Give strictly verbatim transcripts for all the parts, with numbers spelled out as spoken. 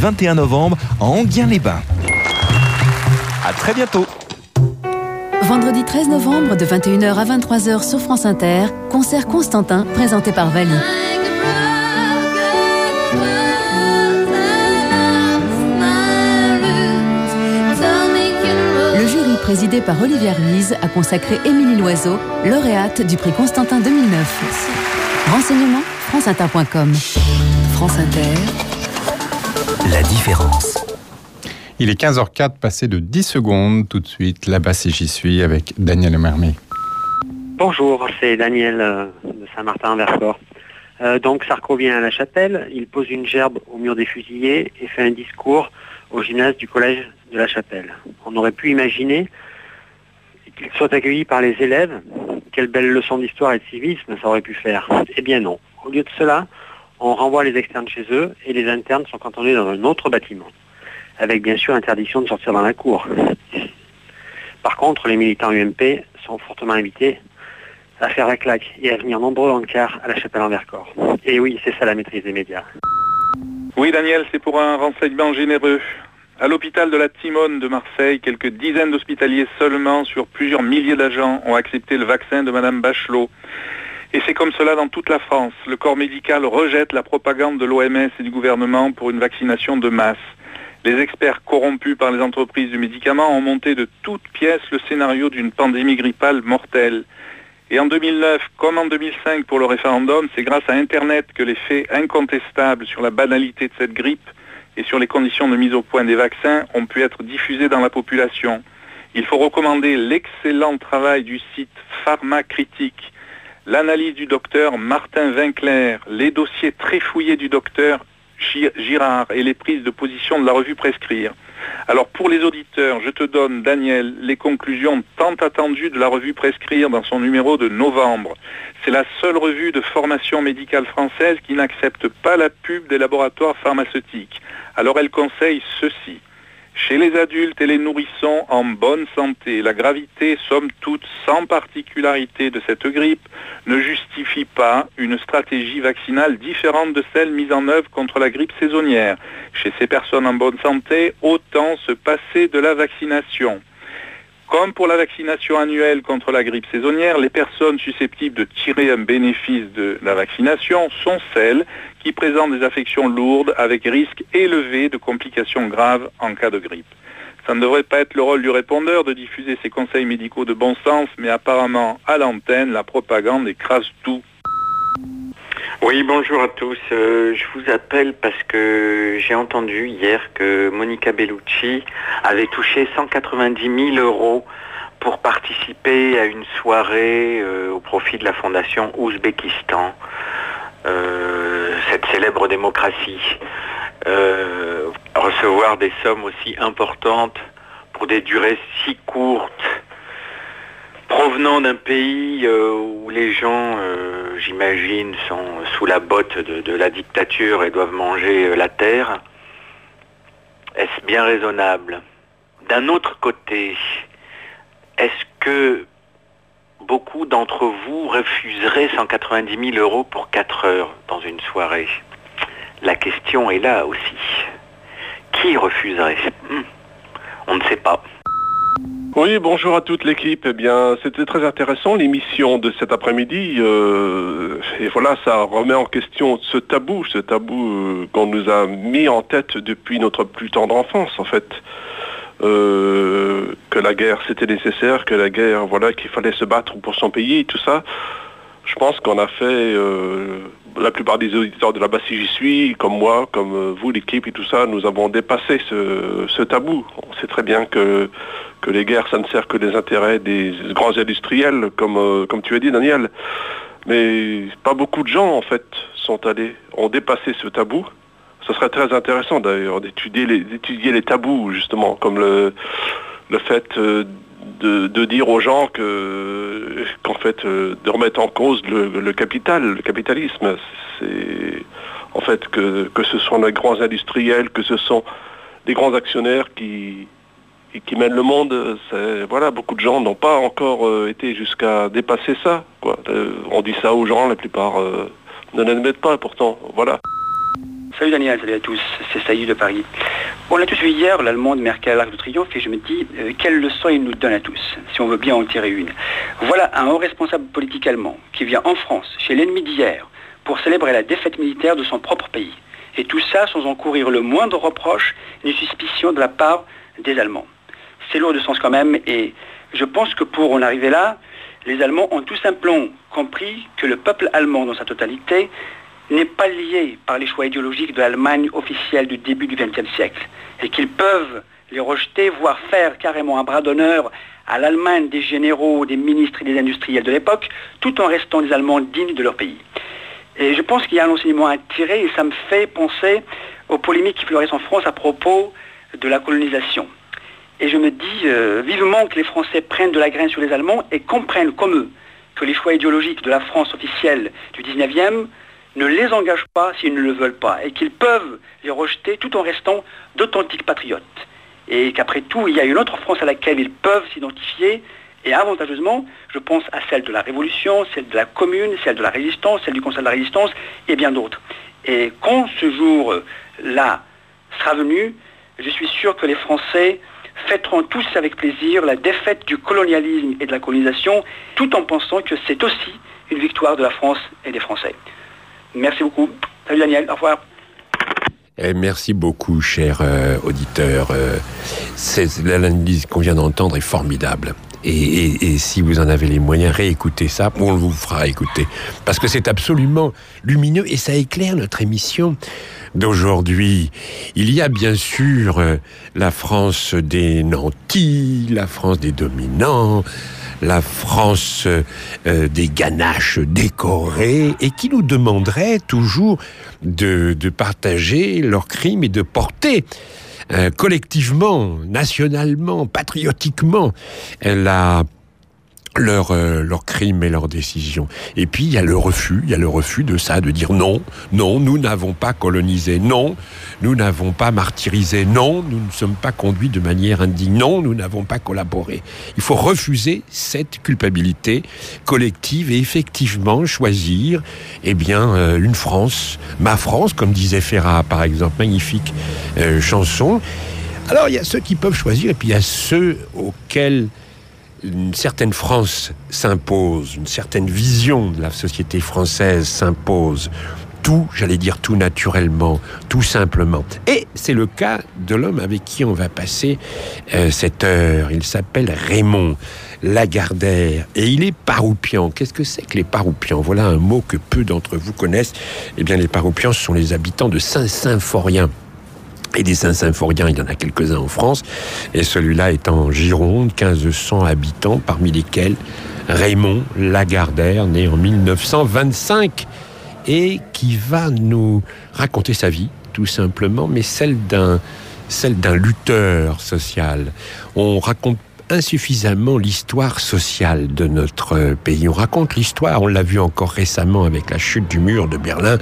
vingt et un novembre à Enghien-les-Bains. À très bientôt. Vendredi treize novembre de vingt et une heures à vingt-trois heures sur France Inter, concert Constantin présenté par Vali. Le jury présidé par Olivier Ruiz a consacré Émilie Loiseau, lauréate du prix Constantin deux mille neuf. Renseignements franceinter point com. France Inter. La différence. Il est quinze heures quatre, passé de dix secondes. Tout de suite, là-bas si j'y suis, avec Daniel Mermet. Bonjour, c'est Daniel euh, de Saint-Martin-en-Vercors. Euh, donc Sarko vient à la Chapelle, il pose une gerbe au mur des fusillés et fait un discours au gymnase du collège de la Chapelle. On aurait pu imaginer qu'il soit accueilli par les élèves. Quelle belle leçon d'histoire et de civisme ça aurait pu faire. Eh bien non. Au lieu de cela, on renvoie les externes chez eux et les internes sont cantonnés dans un autre bâtiment, avec bien sûr interdiction de sortir dans la cour. Par contre, les militants U M P sont fortement invités à faire la claque et à venir nombreux en quart à la Chapelle-en-Vercors. Et oui, c'est ça la maîtrise des médias. Oui Daniel, c'est pour un renseignement généreux. À l'hôpital de la Timone de Marseille, quelques dizaines d'hospitaliers seulement sur plusieurs milliers d'agents ont accepté le vaccin de Madame Bachelot. Et c'est comme cela dans toute la France. Le corps médical rejette la propagande de l'O M S et du gouvernement pour une vaccination de masse. Les experts corrompus par les entreprises du médicament ont monté de toutes pièces le scénario d'une pandémie grippale mortelle. Et en deux mille neuf, comme en deux mille cinq pour le référendum, c'est grâce à Internet que les faits incontestables sur la banalité de cette grippe et sur les conditions de mise au point des vaccins ont pu être diffusés dans la population. Il faut recommander l'excellent travail du site Pharmacritique, l'analyse du docteur Martin Winkler, les dossiers très fouillés du docteur Girard et les prises de position de la revue Prescrire. Alors pour les auditeurs, je te donne, Daniel, les conclusions tant attendues de la revue Prescrire dans son numéro de novembre. C'est la seule revue de formation médicale française qui n'accepte pas la pub des laboratoires pharmaceutiques. Alors elle conseille ceci. Chez les adultes et les nourrissons en bonne santé, la gravité, somme toute sans particularité de cette grippe, ne justifie pas une stratégie vaccinale différente de celle mise en œuvre contre la grippe saisonnière. Chez ces personnes en bonne santé, autant se passer de la vaccination. Comme pour la vaccination annuelle contre la grippe saisonnière, les personnes susceptibles de tirer un bénéfice de la vaccination sont celles qui présentent des affections lourdes avec risque élevé de complications graves en cas de grippe. Ça ne devrait pas être le rôle du répondeur de diffuser ces conseils médicaux de bon sens, mais apparemment, à l'antenne, la propagande écrase tout. Oui, bonjour à tous. Euh, je vous appelle parce que j'ai entendu hier que Monica Bellucci avait touché cent quatre-vingt-dix mille euros pour participer à une soirée euh, au profit de la fondation Ouzbékistan, euh, cette célèbre démocratie. Euh, recevoir des sommes aussi importantes pour des durées si courtes, provenant d'un pays euh, où les gens, euh, j'imagine, sont sous la botte de, de la dictature et doivent manger euh, la terre, est-ce bien raisonnable? D'un autre côté, est-ce que beaucoup d'entre vous refuseraient cent quatre-vingt-dix mille euros pour quatre heures dans une soirée? La question est là aussi. Qui refuserait? hmm. On ne sait pas. Oui, bonjour à toute l'équipe. Eh bien, c'était très intéressant l'émission de cet après-midi. Euh, et voilà, ça remet en question ce tabou, ce tabou euh, qu'on nous a mis en tête depuis notre plus tendre enfance, en fait. Euh, que la guerre c'était nécessaire, que la guerre, voilà, qu'il fallait se battre pour son pays, tout ça. Je pense qu'on a fait, euh, la plupart des auditeurs de là-bas si j'y suis, comme moi, comme vous, l'équipe et tout ça, nous avons dépassé ce, ce tabou. On sait très bien que, que les guerres, ça ne sert que des intérêts des grands industriels, comme, euh, comme tu as dit, Daniel. Mais pas beaucoup de gens, en fait, sont allés, ont dépassé ce tabou. Ce serait très intéressant, d'ailleurs, d'étudier les, d'étudier les tabous, justement, comme le, le fait euh, de, de dire aux gens que, qu'en fait, euh, de remettre en cause le, le capital, le capitalisme. C'est, en fait, que, que ce sont les grands industriels, que ce sont les grands actionnaires qui, qui mènent le monde. C'est, voilà, beaucoup de gens n'ont pas encore euh, été jusqu'à dépasser ça, quoi. Euh, on dit ça aux gens, la plupart euh, ne l'admettent pas, pourtant, voilà. Salut Daniel, salut à tous, c'est Saïd de Paris. On a tous vu hier l'Allemande Merkel à l'Arc de Triomphe et je me dis, euh, quelle leçon il nous donne à tous, si on veut bien en tirer une. Voilà un haut responsable politique allemand qui vient en France, chez l'ennemi d'hier, pour célébrer la défaite militaire de son propre pays. Et tout ça sans encourir le moindre reproche ni suspicion de la part des Allemands. C'est lourd de sens quand même et je pense que pour en arriver là, les Allemands ont tout simplement compris que le peuple allemand dans sa totalité n'est pas lié par les choix idéologiques de l'Allemagne officielle du début du vingtième siècle et qu'ils peuvent les rejeter, voire faire carrément un bras d'honneur à l'Allemagne des généraux, des ministres et des industriels de l'époque, tout en restant des Allemands dignes de leur pays. Et je pense qu'il y a un enseignement à tirer et ça me fait penser aux polémiques qui fleurissent en France à propos de la colonisation. Et je me dis euh, vivement que les Français prennent de la graine sur les Allemands et comprennent comme eux que les choix idéologiques de la France officielle du dix-neuvième ne les engagent pas s'ils ne le veulent pas et qu'ils peuvent les rejeter tout en restant d'authentiques patriotes. Et qu'après tout, il y a une autre France à laquelle ils peuvent s'identifier et avantageusement, je pense à celle de la Révolution, celle de la Commune, celle de la Résistance, celle du Conseil de la Résistance et bien d'autres. Et quand ce jour-là sera venu, je suis sûr que les Français fêteront tous avec plaisir la défaite du colonialisme et de la colonisation, tout en pensant que c'est aussi une victoire de la France et des Français. Merci beaucoup. Salut Daniel, au revoir. Et merci beaucoup, cher euh, auditeur. Euh, c'est, l'analyse qu'on vient d'entendre est formidable. Et, et, et si vous en avez les moyens, réécoutez ça, on vous fera écouter. Parce que c'est absolument lumineux et ça éclaire notre émission d'aujourd'hui. Il y a bien sûr euh, la France des nantis, la France des dominants, la France euh, des ganaches décorés, et qui nous demanderait toujours de, de partager leurs crimes et de porter euh, collectivement, nationalement, patriotiquement la leurs euh, leurs crimes et leurs décisions. Et puis il y a le refus, il y a le refus de ça, de dire non, non, nous n'avons pas colonisé, non, nous n'avons pas martyrisé, non, nous ne sommes pas conduits de manière indigne, non, nous n'avons pas collaboré. Il faut refuser cette culpabilité collective et effectivement choisir, eh bien, euh, une France, ma France, comme disait Ferrat, par exemple, magnifique euh, chanson. Alors il y a ceux qui peuvent choisir et puis il y a ceux auxquels une certaine France s'impose, une certaine vision de la société française s'impose. Tout, j'allais dire tout naturellement, tout simplement. Et c'est le cas de l'homme avec qui on va passer euh, cette heure. Il s'appelle Raymond Lagardère et il est paroupian. Qu'est-ce que c'est que les paroupians ? Voilà un mot que peu d'entre vous connaissent. Eh bien, les paroupians, ce sont les habitants de Saint-Symphorien. Et des Saint-Symphoriens, il y en a quelques-uns en France. Et celui-là est en Gironde, quinze cents habitants, parmi lesquels Raymond Lagardère, né en mille neuf cent vingt-cinq, et qui va nous raconter sa vie, tout simplement, mais celle d'un, celle d'un lutteur social. On raconte insuffisamment l'histoire sociale de notre pays. On raconte l'histoire, on l'a vu encore récemment avec la chute du mur de Berlin.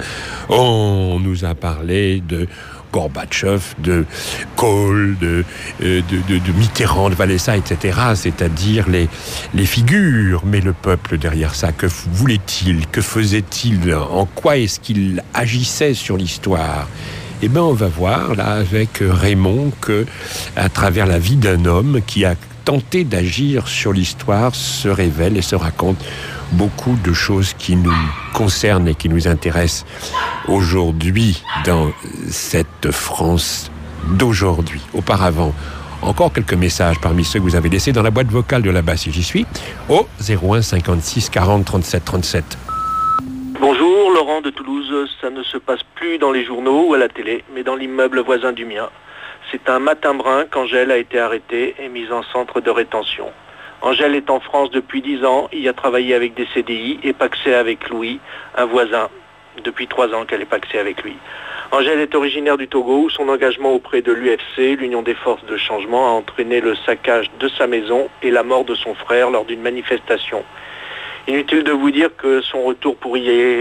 On nous a parlé de Gorbatchev, de Kohl, de, de, de, de Mitterrand, de Walesa, et cetera, c'est-à-dire les, les figures. Mais le peuple derrière ça, que voulait-il ? Que faisait-il ? En quoi est-ce qu'il agissait sur l'histoire ? Eh bien, on va voir, là, avec Raymond, que, à travers la vie d'un homme qui a tenté d'agir sur l'histoire, se révèle et se raconte beaucoup de choses qui nous concernent et qui nous intéressent aujourd'hui dans cette France d'aujourd'hui. Auparavant, encore quelques messages parmi ceux que vous avez laissés dans la boîte vocale de là-bas si j'y suis, au zéro un cinquante-six quarante trente-sept trente-sept. Bonjour, Laurent de Toulouse. Ça ne se passe plus dans les journaux ou à la télé, mais dans l'immeuble voisin du mien. C'est un matin brun qu'Angèle a été arrêtée et mise en centre de rétention. Angèle est en France depuis dix ans, y a travaillé avec des C D I et pacsé avec Louis, un voisin. Depuis trois ans qu'elle est pacsée avec lui. Angèle est originaire du Togo où son engagement auprès de l'U F C, l'Union des forces de changement, a entraîné le saccage de sa maison et la mort de son frère lors d'une manifestation. Inutile de vous dire que son retour pourrait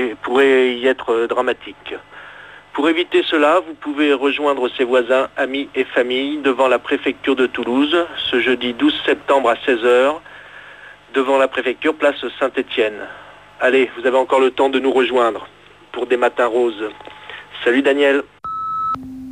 y être dramatique. Pour éviter cela, vous pouvez rejoindre ses voisins, amis et familles devant la préfecture de Toulouse ce jeudi douze septembre à seize heures, devant la préfecture, place Saint-Étienne. Allez, vous avez encore le temps de nous rejoindre pour des matins roses. Salut Daniel.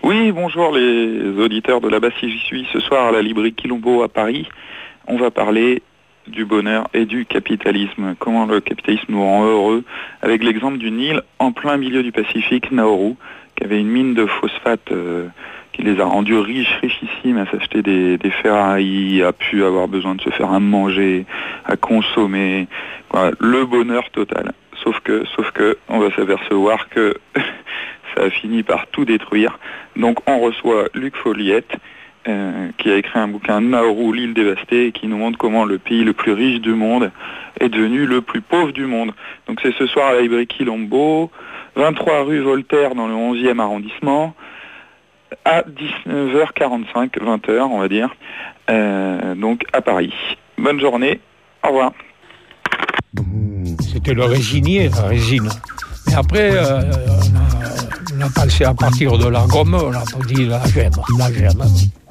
Oui, bonjour les auditeurs de là-bas si j'y suis. Ce soir à la librairie Quilombo à Paris, on va parler du bonheur et du capitalisme. Comment le capitalisme nous rend heureux, avec l'exemple d'une île en plein milieu du Pacifique, Nauru, qui avait une mine de phosphate euh, qui les a rendus riches, richissimes, à s'acheter des, des Ferrari, a pu avoir besoin de se faire à manger, à consommer. Voilà, le bonheur total. Sauf que, sauf que, on va s'apercevoir que ça a fini par tout détruire. Donc on reçoit Luc Folliette, euh, qui a écrit un bouquin Nauru, l'île dévastée, et qui nous montre comment le pays le plus riche du monde est devenu le plus pauvre du monde. Donc c'est ce soir à la librairie Quilombo, vingt-trois rue Voltaire dans le onzième arrondissement, à dix-neuf heures quarante-cinq, vingt heures on va dire, euh, donc à Paris. Bonne journée, au revoir. C'était le résinier, la résine. Mais après, euh, on, a, on a passé à partir de la gomme, on a dit la gemme, la gemme.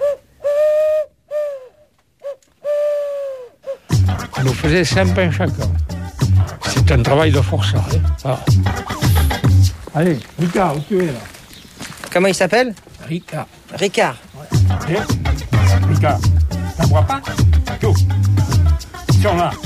On nous faisait cinq pains chacun. C'est un travail de forçat. Hein. Ah. Allez, Ricard, où tu es là? Comment il s'appelle? Ricard. Ricard. Ouais. Eh, Ricard, ça ne boit pas? Tout. Ils sont là.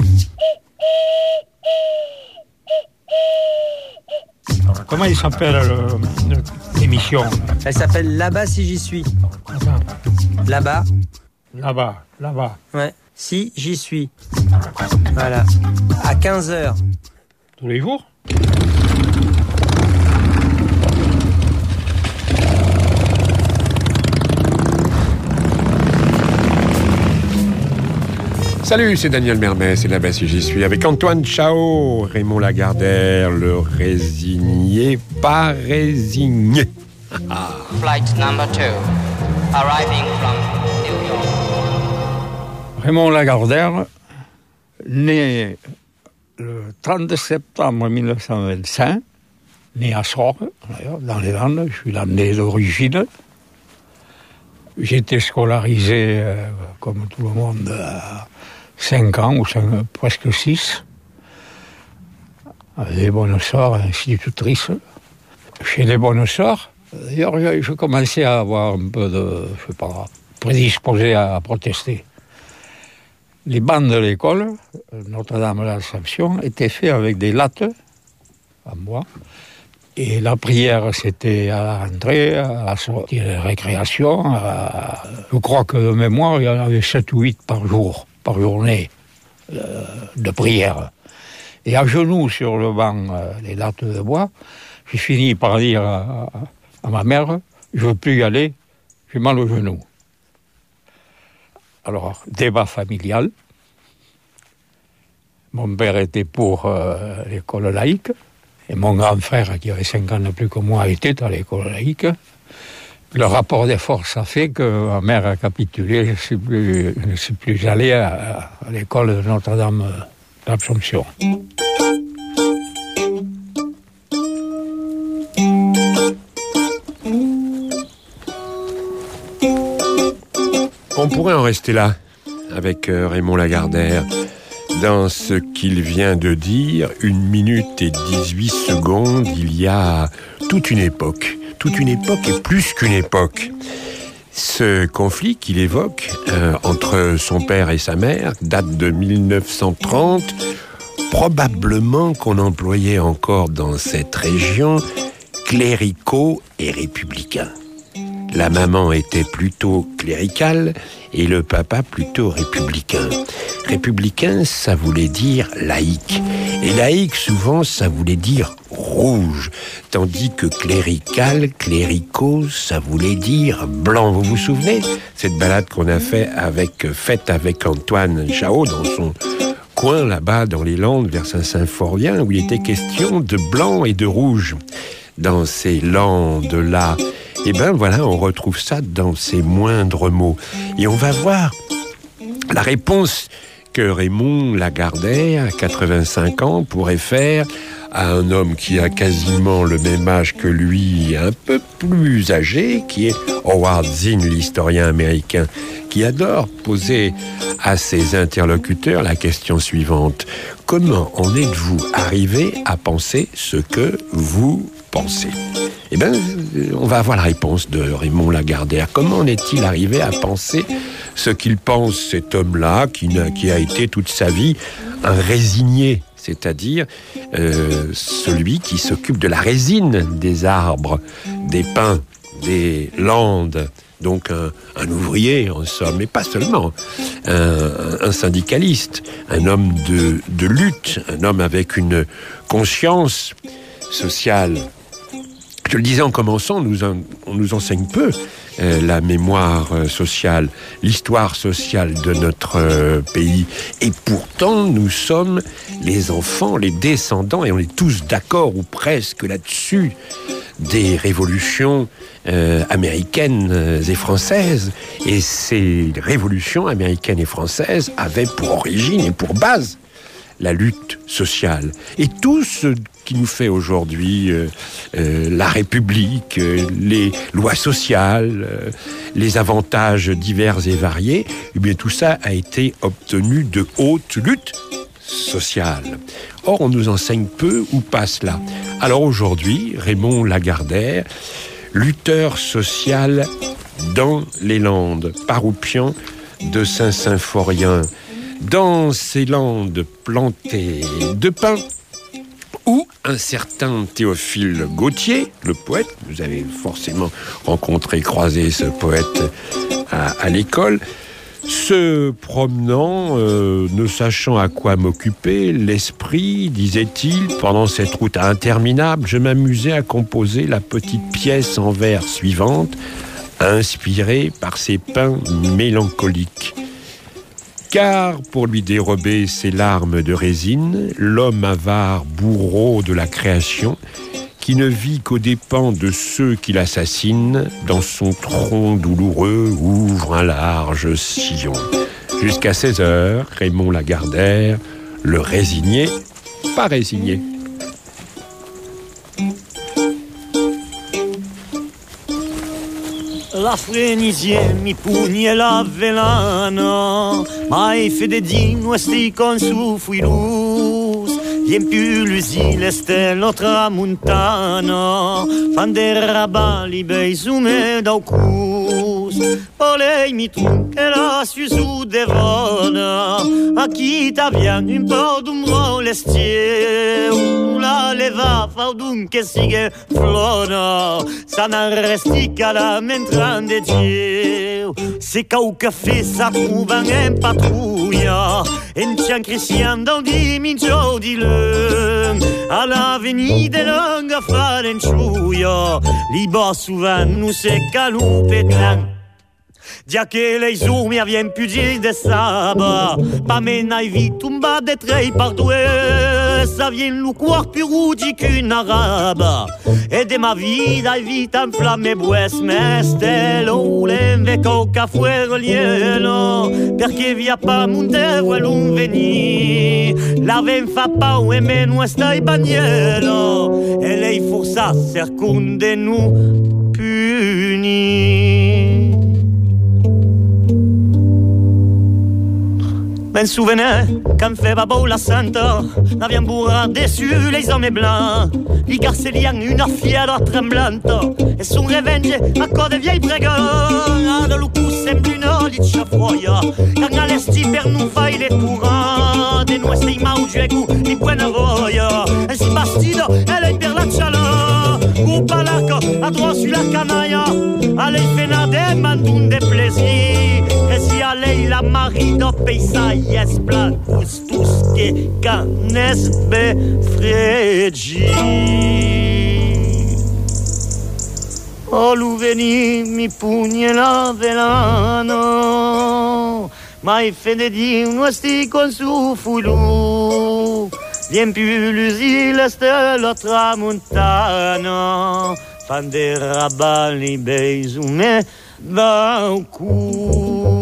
Alors, comment il s'appelle le, le, l'émission? Elle s'appelle Là-bas si j'y suis. Attends. Là-bas. Là-bas, là-bas. Ouais. Si j'y suis. Voilà. À quinze heures. Tous les jours? Salut, c'est Daniel Mermès et là-bas si j'y suis avec Antoine Chao, Raymond Lagardère, le résinier pas résigné. Flight number two, arriving from New York. Raymond Lagardère, né le trente septembre mille neuf cent vingt-cinq, né à Sorgues, d'ailleurs, dans les Landes, je suis landais d'origine. J'ai été scolarisé, euh, comme tout le monde, à cinq ans, ou cinq, presque six. Avec des bonnes sœurs, institutrices. Chez les bonnes sœurs, d'ailleurs, je, je commençais à avoir un peu de, je sais pas, prédisposé à protester. Les bancs de l'école, Notre-Dame de l'Assomption, étaient faits avec des lattes en bois. Et la prière, c'était à la rentrée, à la sortie de récréation. À... Je crois que de mémoire, il y en avait sept ou huit par jour, par journée, euh, de prière. Et à genoux sur le banc, euh, les lattes de bois, j'ai fini par dire à, à, à ma mère, je ne veux plus y aller, j'ai mal au genou. Alors, débat familial. Mon père était pour euh, l'école laïque. Et mon grand frère, qui avait cinq ans de plus que moi, était à l'école laïque. Le rapport des forces a fait que ma mère a capitulé. Je ne suis plus, je ne suis plus allé à, à l'école de Notre-Dame d'Assomption. On pourrait en rester là, avec Raymond Lagardère. Dans ce qu'il vient de dire, une minute et dix-huit secondes, il y a toute une époque. Toute une époque et plus qu'une époque. Ce conflit qu'il évoque euh, entre son père et sa mère date de mille neuf cent trente. Probablement qu'on employait encore dans cette région cléricaux et républicains. La maman était plutôt cléricale et le papa plutôt républicain. Républicain, ça voulait dire laïque. Et laïque, souvent, ça voulait dire rouge. Tandis que clérical, cléricaux, ça voulait dire blanc. Vous vous souvenez? Cette balade qu'on a fait avec, faite avec Antoine Chao dans son coin là-bas dans les Landes vers Saint-Symphorien, où il était question de blanc et de rouge. Dans ces Landes-là, eh bien voilà, on retrouve ça dans ses moindres mots. Et on va voir la réponse que Raymond Lagardère, à quatre-vingt-cinq ans, pourrait faire à un homme qui a quasiment le même âge que lui, un peu plus âgé, qui est Howard Zinn, l'historien américain, qui adore poser à ses interlocuteurs la question suivante. Comment en êtes-vous arrivé à penser ce que vous penser? Eh bien, on va avoir la réponse de Raymond Lagardère. Comment en est-il arrivé à penser ce qu'il pense, cet homme-là, qui, n'a, qui a été toute sa vie un résigné, c'est-à-dire euh, celui qui s'occupe de la résine des arbres, des pins, des landes, donc un, un ouvrier en somme, mais pas seulement, un, un syndicaliste, un homme de, de lutte, un homme avec une conscience sociale. Je le disais en commençant, nous en, on nous enseigne peu euh, la mémoire euh, sociale, l'histoire sociale de notre euh, pays. Et pourtant, nous sommes les enfants, les descendants, et on est tous d'accord ou presque là-dessus, des révolutions euh, américaines et françaises. Et ces révolutions américaines et françaises avaient pour origine et pour base la lutte sociale. Et tout ce qui nous fait aujourd'hui euh, euh, la République, euh, les lois sociales, euh, les avantages divers et variés, eh bien tout ça a été obtenu de haute lutte sociale. Or, on nous enseigne peu ou pas cela. Alors aujourd'hui, Raymond Lagardère, lutteur social dans les Landes, paroupian de Saint-Symphorien, dans ces landes plantées de pins, où un certain Théophile Gautier, le poète, vous avez forcément rencontré, croisé ce poète à, à l'école, se promenant, euh, ne sachant à quoi m'occuper, l'esprit, disait-il, pendant cette route interminable, je m'amusais à composer la petite pièce en vers suivante, inspirée par ces pins mélancoliques. Car, pour lui dérober ses larmes de résine, l'homme avare, bourreau de la création, qui ne vit qu'aux dépens de ceux qui l'assassinent, dans son tronc douloureux ouvre un large sillon. Jusqu'à seize heures, Raymond Lagardère, le résigné, pas résigné. La frenisienne mi pugna la velana, mai fededino sti con su fuilus, vien più l'usile stella tramuntana, fan de rabali bei sume daucus, polei mi trunche la su su devana, a chi t'avvian un po' d'un molestier, la leva fa dunque sighe flona, sa n'arrestica la mentrande Dio, se cau caffè sa truvan en patrouilla, en tian cristian dans dimincio di lung, a l'avenida lunga fare en ciuia, li bo souvent nous se calupe tlan. Dia che lei su mi avvien più di de saba, pa me n'hai vite un bas de trei par due, ça vient lu cuor più rudi qu'une arabe, e de ma vida hai vita inflamme bues mestelo, l'enveco ca fuero lielo, perché via pa munde vuelun veni, la ven fa pau e meno stai bagnelo, e lei forsa cercunde nu puni. Ben souvenez, quand fait babo la sainte, n'avions bourré dessus les hommes blancs, les garceliens une fièvre tremblante, et son revenge à cause de vieilles brégans, de l'oucou sème d'une liccia froia, quand à l'esti per nous faille les courants, de nous esti maugiegu, ni buena voia, et si bastido, elle est per la chala, ou palaco, à droit sur la canaille, allez fena de mandoun de plaisir, et si allez la mari do paysaille, yes, blancus, tous que canes be fregi. Oh, l'uveni mi pugne la velano, ma i fede di uno sti con su fulu, vien più l'usile stella tramontana, fan de rabali beisume da un cu.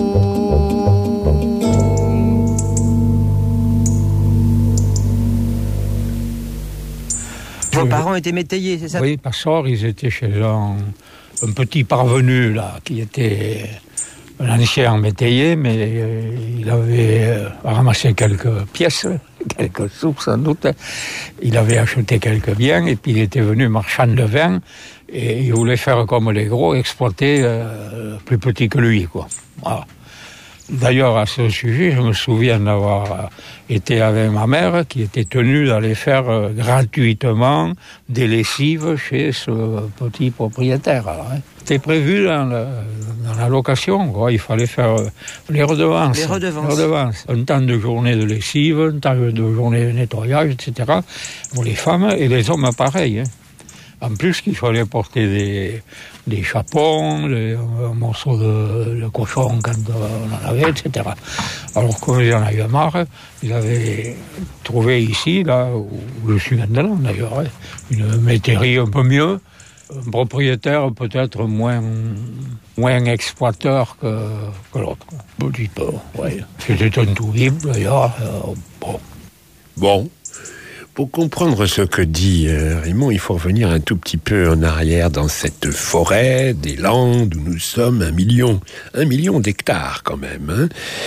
Vos parents étaient métayers, c'est ça? Oui, par sort, ils étaient chez un, un petit parvenu, là, qui était un ancien métayer, mais euh, il avait euh, ramassé quelques pièces, quelques sous sans doute. Il avait acheté quelques biens et puis il était venu marchand de vin et il voulait faire comme les gros, exploiter euh, plus petit que lui, quoi. Voilà. D'ailleurs, à ce sujet, je me souviens d'avoir été avec ma mère qui était tenue d'aller faire euh, gratuitement des lessives chez ce petit propriétaire. Alors, hein. C'était prévu dans, le, dans la location, quoi. Il fallait faire euh, les redevances. Les redevances. Les redevances. Un temps de journée de lessive, un temps de journée de nettoyage, et cetera. Pour les femmes et les hommes, pareil. Hein. En plus, qu'il fallait porter des, des chapons, des, un morceau de, de cochon quand on en avait, et cetera. Alors, comme il en avait marre, il avait trouvé ici, là où je suis maintenant d'ailleurs, une métairie un peu mieux, un propriétaire peut-être moins, moins exploiteur que, que l'autre. Un petit peu, oui. C'était un tout libre d'ailleurs. Euh, bon. Bon. Pour comprendre ce que dit euh, Raymond, il faut revenir un tout petit peu en arrière dans cette forêt des Landes où nous sommes un million, un million d'hectares quand même. Hein.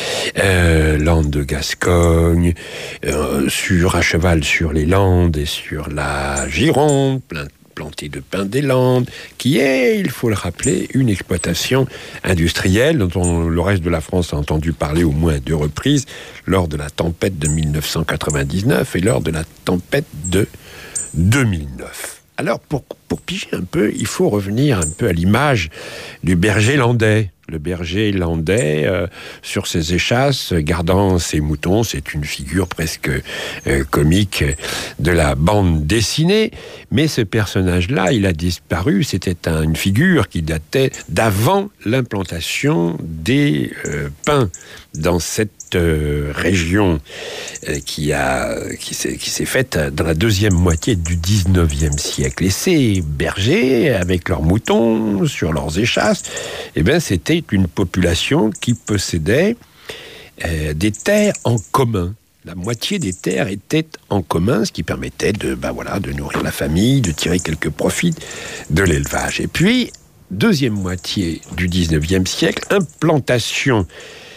Euh, Landes de Gascogne, euh, sur à cheval sur les Landes et sur la Gironde, plein planté de pins des Landes, qui est, il faut le rappeler, une exploitation industrielle dont on, le reste de la France a entendu parler au moins à deux reprises, lors de la tempête de mille neuf cent quatre-vingt-dix-neuf et lors de la tempête de deux mille neuf. Alors, pour, pour piger un peu, il faut revenir un peu à l'image du berger landais. Le berger landais, euh, sur ses échasses, gardant ses moutons, c'est une figure presque euh, comique de la bande dessinée. Mais ce personnage-là, il a disparu. C'était un, une figure qui datait d'avant l'implantation des euh, pins dans cette euh, région euh, qui, a, qui, s'est, qui s'est faite dans la deuxième moitié du dix-neuvième siècle. Et ces bergers, avec leurs moutons sur leurs échasses, eh bien, c'était une population qui possédait euh, des terres en commun. La moitié des terres étaient en commun, ce qui permettait de, ben voilà, de nourrir la famille, de tirer quelques profits de l'élevage. Et puis, deuxième moitié du dix-neuvième siècle, implantation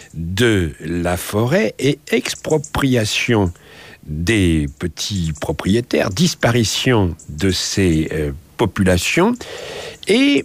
de la forêt et expropriation des petits propriétaires, disparition de ces euh, populations, et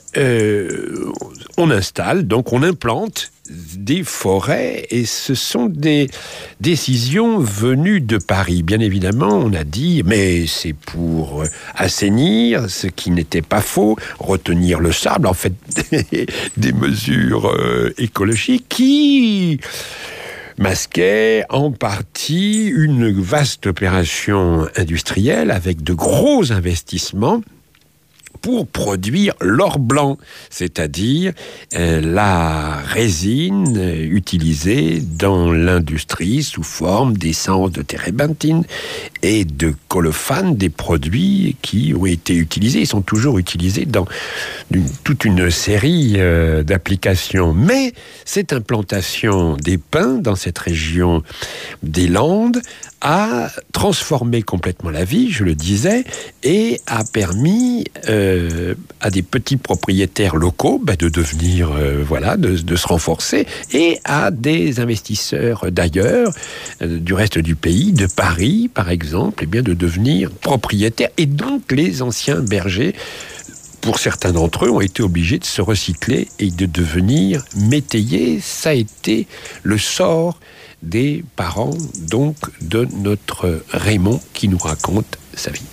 euh, on installe, donc on implante des forêts, et ce sont des décisions venues de Paris. Bien évidemment, on a dit, mais c'est pour assainir, ce qui n'était pas faux, retenir le sable, en fait, des mesures euh, écologiques qui masquaient en partie une vaste opération industrielle avec de gros investissements pour produire l'or blanc, c'est-à-dire euh, la résine euh, utilisée dans l'industrie sous forme d'essence de térébenthine et de colophane, des produits qui ont été utilisés, ils sont toujours utilisés dans une, toute une série euh, d'applications. Mais cette implantation des pins dans cette région des Landes a transformé complètement la vie, je le disais, et a permis euh, à des petits propriétaires locaux bah, de devenir, euh, voilà, de, de se renforcer, et à des investisseurs d'ailleurs, euh, du reste du pays, de Paris par exemple, et bien de devenir propriétaires. Et donc les anciens bergers, pour certains d'entre eux, ont été obligés de se recycler et de devenir métayers. Ça a été le sort des parents, donc, de notre Raymond qui nous raconte sa vie.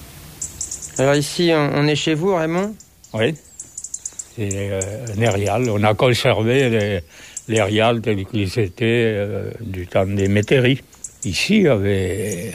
Alors ici, on est chez vous, Raymond ? Oui, c'est euh, un hérial. On a conservé les, les hérials tels qu'ils étaient euh, du temps des métairies. Ici, il y avait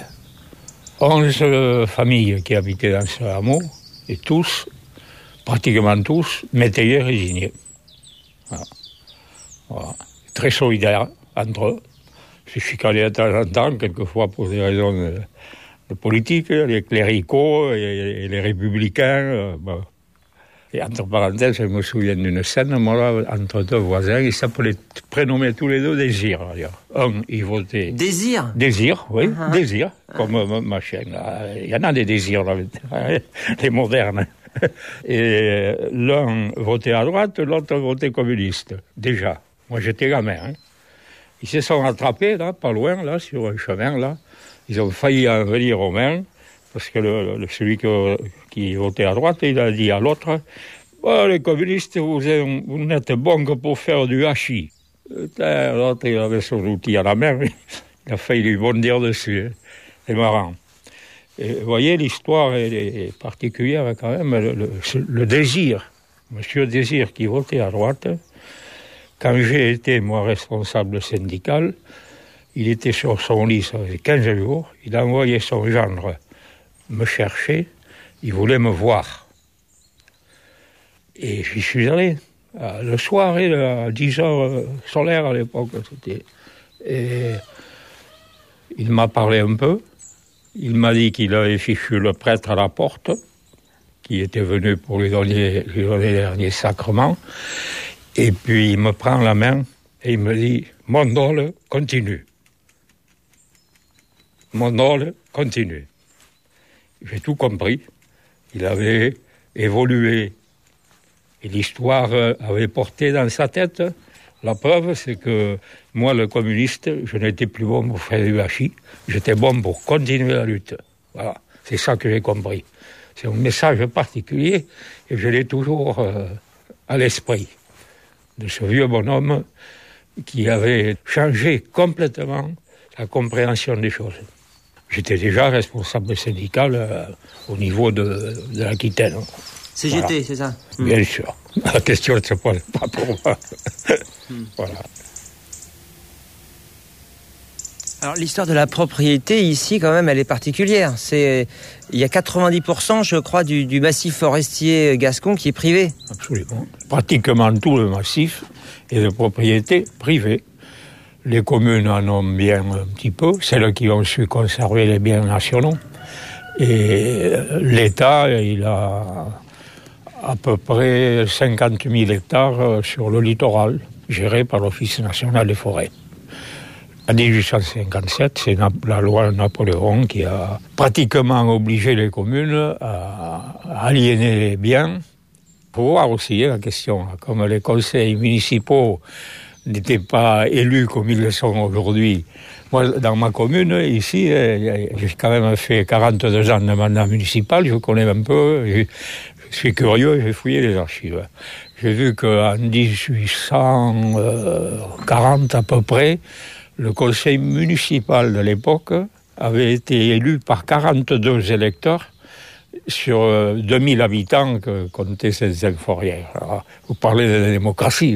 onze familles qui habitaient dans ce hameau, et tous, pratiquement tous, métayers résiniers. Voilà. Voilà. Très solidaires entre eux. Je suis allé de temps en temps, quelquefois pour des raisons de, de politique, les cléricaux et, et les républicains. Euh, bon. Et entre parenthèses, je me souviens d'une scène, moi, là, entre deux voisins, ils s'appelaient, prénommaient tous les deux Désir, d'ailleurs. Un, il votait... Désir Désir, oui, uh-huh. Désir, uh-huh. comme uh, machin. Là. Il y en a des désirs, là, les modernes. Et l'un votait à droite, l'autre votait communiste, déjà. Moi, j'étais gamin. Hein. Ils se sont rattrapés, là, pas loin, là, sur un chemin, là. Ils ont failli en venir aux mains, parce que le, le, celui que, qui votait à droite, il a dit à l'autre, oh, les communistes, vous, vous n'êtes bons que pour faire du hachis. L'autre, il avait son outil à la main, il a failli lui bondir dessus. Hein. C'est marrant. Et vous voyez, l'histoire elle est particulière quand même. Le, le, le Désir, Monsieur Désir qui votait à droite, quand j'ai été, moi, responsable syndical, il était sur son lit, ça faisait quinze jours, il a envoyé son gendre me chercher, il voulait me voir. Et j'y suis allé. Le soir, à dix heures solaire à l'époque, c'était. Et il m'a parlé un peu. Il m'a dit qu'il avait fichu le prêtre à la porte, qui était venu pour lui donner, lui donner les derniers sacrements. Et puis il me prend la main et il me dit « Mon dôle continue. Mon dôle continue. » J'ai tout compris. Il avait évolué. Et l'histoire avait porté dans sa tête. La preuve, c'est que moi, le communiste, je n'étais plus bon pour faire du hachis. J'étais bon pour continuer la lutte. Voilà, c'est ça que j'ai compris. C'est un message particulier et je l'ai toujours euh, à l'esprit de ce vieux bonhomme qui avait changé complètement la compréhension des choses. J'étais déjà responsable syndical euh, au niveau de, de l'Aquitaine. C G T, voilà. C'est ça? Bien mmh. sûr. La question ne se pose pas pour moi. mmh. Voilà. Alors l'histoire de la propriété ici, quand même, elle est particulière. C'est, il y a quatre-vingt-dix pour cent, je crois, du, du massif forestier gascon qui est privé. Absolument. Pratiquement tout le massif est de propriété privée. Les communes en ont bien un petit peu, celles qui ont su conserver les biens nationaux. Et l'État, il a à peu près cinquante mille hectares sur le littoral, gérés par l'Office national des forêts. En dix-huit cent cinquante-sept, c'est la loi Napoléon qui a pratiquement obligé les communes à aliéner les biens. Il faut voir aussi la question, comme les conseils municipaux n'étaient pas élus comme ils le sont aujourd'hui. Moi, dans ma commune, ici, j'ai quand même fait quarante-deux ans de mandat municipal, je connais un peu, je suis curieux, j'ai fouillé les archives. J'ai vu qu'en dix-huit cent quarante à peu près, le conseil municipal de l'époque avait été élu par quarante-deux électeurs sur deux mille habitants que comptait Saint-Symphorien. Vous parlez de la démocratie.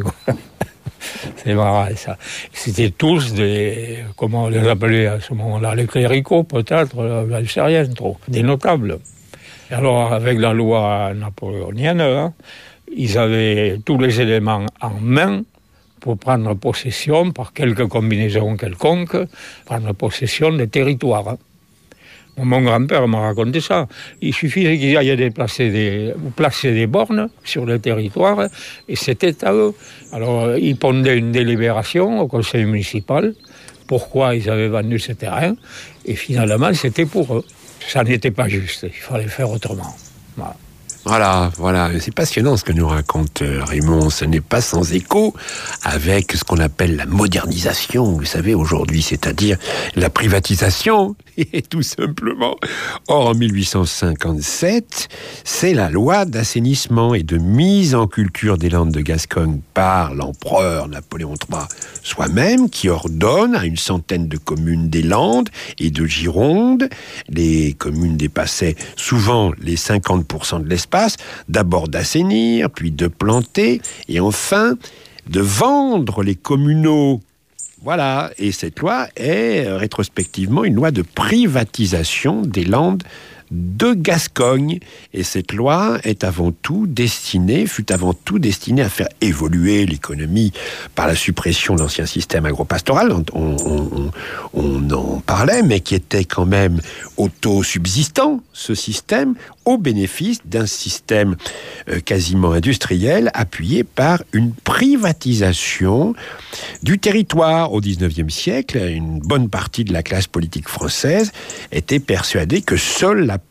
C'est marrant, ça. C'était tous des, comment on les appelait à ce moment-là, les cléricaux, peut-être, je ne sais rien trop, des notables. Et alors, avec la loi napoléonienne, hein, ils avaient tous les éléments en main pour prendre possession, par quelques combinaisons quelconques, prendre possession des territoires. Hein. Mon grand-père m'a raconté ça. Il suffisait qu'ils aillent déplacer des, placer des bornes sur le territoire et c'était à eux. Alors, ils pondaient une délibération au conseil municipal, pourquoi ils avaient vendu ce terrain, et finalement, c'était pour eux. Ça n'était pas juste, il fallait faire autrement. Voilà. Voilà, voilà, c'est passionnant ce que nous raconte Raymond. Ce n'est pas sans écho avec ce qu'on appelle la modernisation, vous savez, aujourd'hui, c'est-à-dire la privatisation, et tout simplement. Or, en mille huit cent cinquante-sept, c'est la loi d'assainissement et de mise en culture des Landes de Gascogne par l'empereur Napoléon trois soi-même qui ordonne à une centaine de communes des Landes et de Gironde, les communes dépassaient souvent les cinquante pour cent de l'espace, d'abord d'assainir, puis de planter, et enfin de vendre les communaux. Voilà, et cette loi est rétrospectivement une loi de privatisation des Landes de Gascogne. Et cette loi est avant tout destinée, fut avant tout destinée à faire évoluer l'économie par la suppression de l'ancien système agropastoral, on, on, on, on en parlait, mais qui était quand même autosubsistant, ce système, au bénéfice d'un système euh, quasiment industriel appuyé par une privatisation du territoire. Au dix-neuvième siècle, une bonne partie de la classe politique française était persuadée que seule la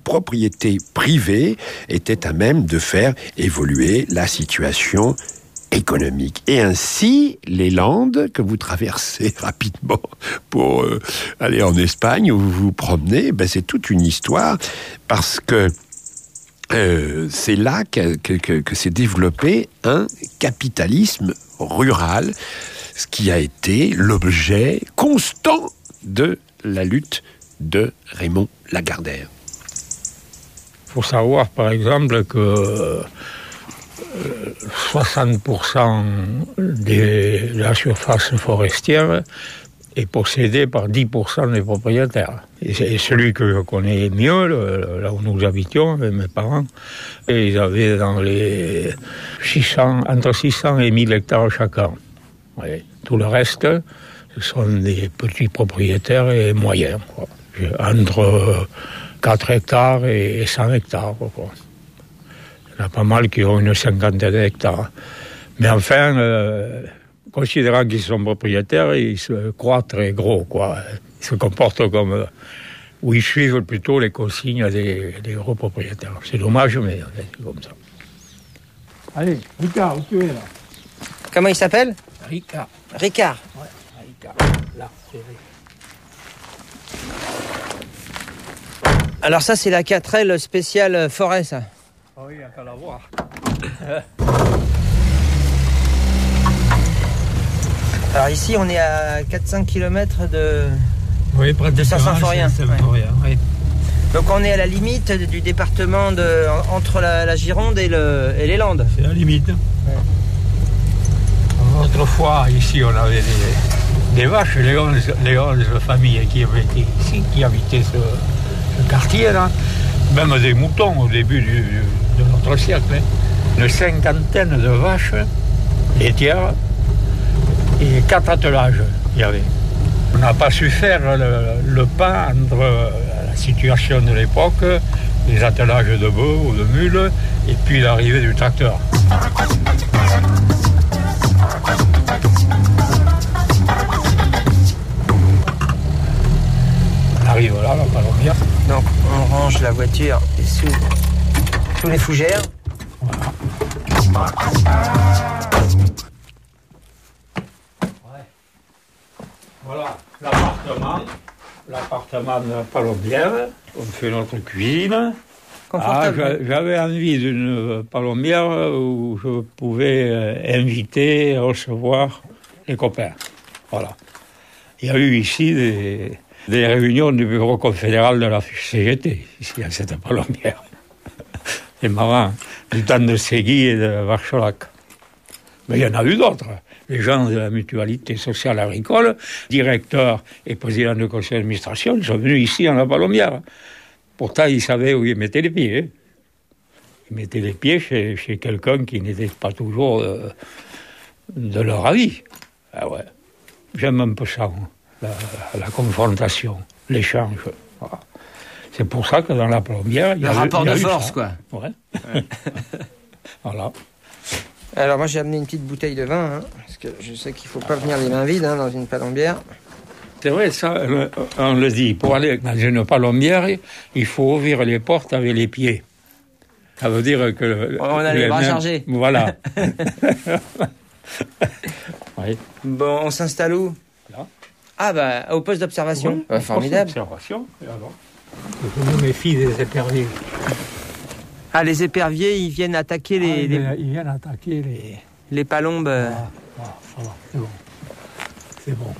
propriété privée était à même de faire évoluer la situation économique. Et ainsi, les Landes, que vous traversez rapidement pour euh, aller en Espagne, où vous vous promenez, ben c'est toute une histoire, parce que euh, c'est là que, que, que, que s'est développé un capitalisme rural, ce qui a été l'objet constant de la lutte de Raymond Lagardère. Il faut savoir, par exemple, que soixante pour cent de la surface forestière est possédée par dix pour cent des propriétaires. Et c'est celui que je connais mieux, le, là où nous habitions avec mes parents, et ils avaient dans les six cents, entre six cents et mille hectares chacun. Ouais. Tout le reste, ce sont des petits propriétaires et moyens, quoi. Entre quatre hectares et cent hectares, quoi. Il y en a pas mal qui ont une cinquantaine d'hectares. Mais enfin, euh, considérant qu'ils sont propriétaires, ils se croient très gros, quoi. Ils se comportent comme... Euh, ou ils suivent plutôt les consignes des, des gros propriétaires. C'est dommage, mais c'est comme ça. Allez, Ricard, où tu es là? Comment il s'appelle? Ricard. Ricard. Ouais, Ricard. Là, c'est Ricard. Alors ça, c'est la quatrelle spéciale forêt, ça. Ah oui, il n'y a qu'à la voir. Alors ici, on est à quatre à cinq kilomètres de, oui, près de, de Saint-Symphorien. Ouais. Oui. Donc on est à la limite du département de, entre la, la Gironde et, le, et les Landes. C'est la limite. Ouais. Autrefois, ici, on avait des, des vaches, les onze, les onze familles qui avaient été ici, qui habitaient ce, ce quartier-là. Même des moutons au début du, de notre siècle. Hein. Une cinquantaine de vaches laitières et quatre attelages il y avait. On n'a pas su faire le, le pas entre la situation de l'époque, les attelages de bœufs ou de mules, et puis l'arrivée du tracteur. On arrive là, la palombière. Donc on range la voiture sous, sous les fougères. Voilà. Voilà l'appartement, l'appartement de la palombière. On fait notre cuisine. Ah, j'avais envie d'une palombière où je pouvais inviter, recevoir les copains. Voilà. Il y a eu ici des, des réunions du bureau confédéral de la C G T, ici à cette palombière. C'est marrant, du temps de Ségui et de Varcholac. Mais il y en a eu d'autres. Les gens de la mutualité sociale agricole, directeurs et présidents de conseil d'administration, ils sont venus ici en la palombière. Pourtant, ils savaient où ils mettaient les pieds. Hein. Ils mettaient les pieds chez, chez quelqu'un qui n'était pas toujours euh, de leur avis. Ah ouais. J'aime un peu ça, la, la confrontation, l'échange. Voilà. C'est pour ça que dans la palombière, il y a le eu, rapport il y a de eu force, ça. quoi. Ouais. Ouais. Voilà. Alors moi j'ai amené une petite bouteille de vin, hein, parce que je sais qu'il ne faut pas venir les mains vides hein, dans une palombière. C'est vrai, ça, on le dit. Pour aller dans une palombière, il faut ouvrir les portes avec les pieds. Ça veut dire que... On a les, les bras mêmes... chargés. Voilà. Oui. Bon, on s'installe où? Là. Ah bah, au poste d'observation. Oui, bah, formidable. Observation, et alors je me méfie des éperviers. Ah, les éperviers, ils viennent attaquer les... Ah, ils, les... ils viennent attaquer les... Les palombes. Ah, ah, ça va, c'est bon. C'est bon.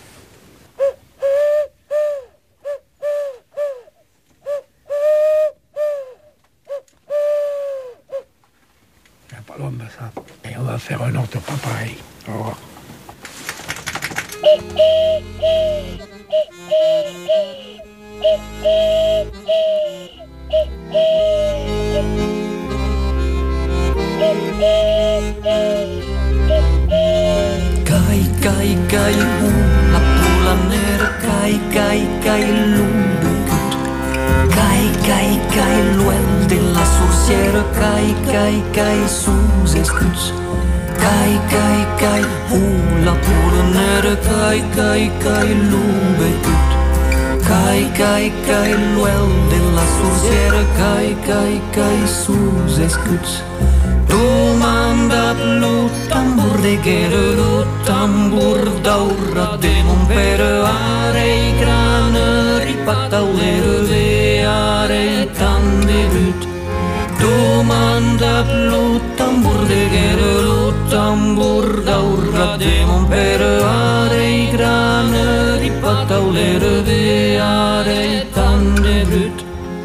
La palombe, ça. Et on va faire un autre pas pareil. Au revoir. Kai, kai, kai, mulla pulla ner, kai, kai, kai, lumbucut. Kai, kai, kai, luel de la sourcière, kai, kai, kai, sous escuts. Kai, kai, kai, mulla pulla ner, kai, kai, kai, lumbucut. Cai, cai, cai, l'ouel de la sourcière, cai, cai, cai, sous escuts. Domanda lo tambur de guerre, lo tambur d'aura de mon père, arei grana, ripataulere de arei tan de but. Domanda lo tambur de guerre, lo tambur d'aura de mon père, arei grana, ripataulere de arei tan de but.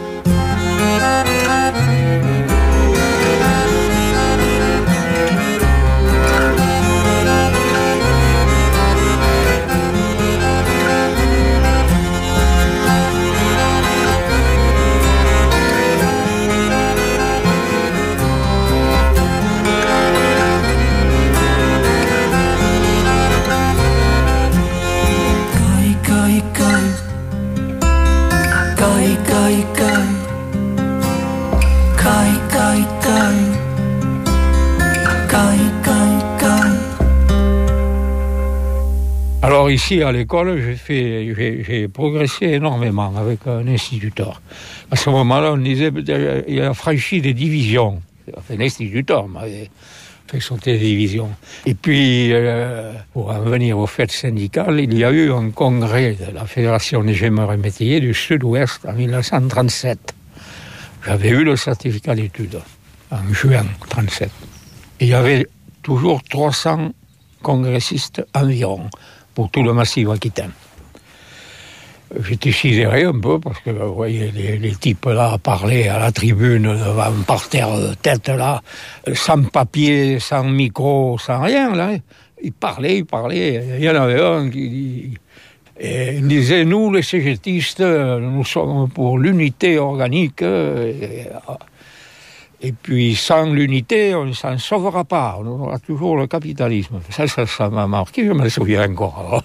Alors ici, à l'école, j'ai, fait, j'ai, j'ai progressé énormément avec un instituteur. À ce moment-là, on disait il a franchi des divisions. Enfin, l'instituteur m'avait fait sauter des divisions. Et puis, euh, pour en venir aux fêtes syndicales, il y a eu un congrès de la Fédération des Gemeurs et Métayers du Sud-Ouest en dix-neuf cent trente-sept. J'avais eu le certificat d'études en juin trente-sept. Et il y avait toujours trois cents congressistes environ pour tout le massif aquitaine. J'étais sidéré un peu parce que vous voyez les, les types là parler à la tribune devant un parterre de tête là, sans papier, sans micro, sans rien là. Ils parlaient, ils parlaient. Il y en avait un qui et il disait nous les cégétistes, nous sommes pour l'unité organique. Et, et puis sans l'unité, on ne s'en sauvera pas. On aura toujours le capitalisme. Ça, ça, ça m'a marqué, je me souviens encore.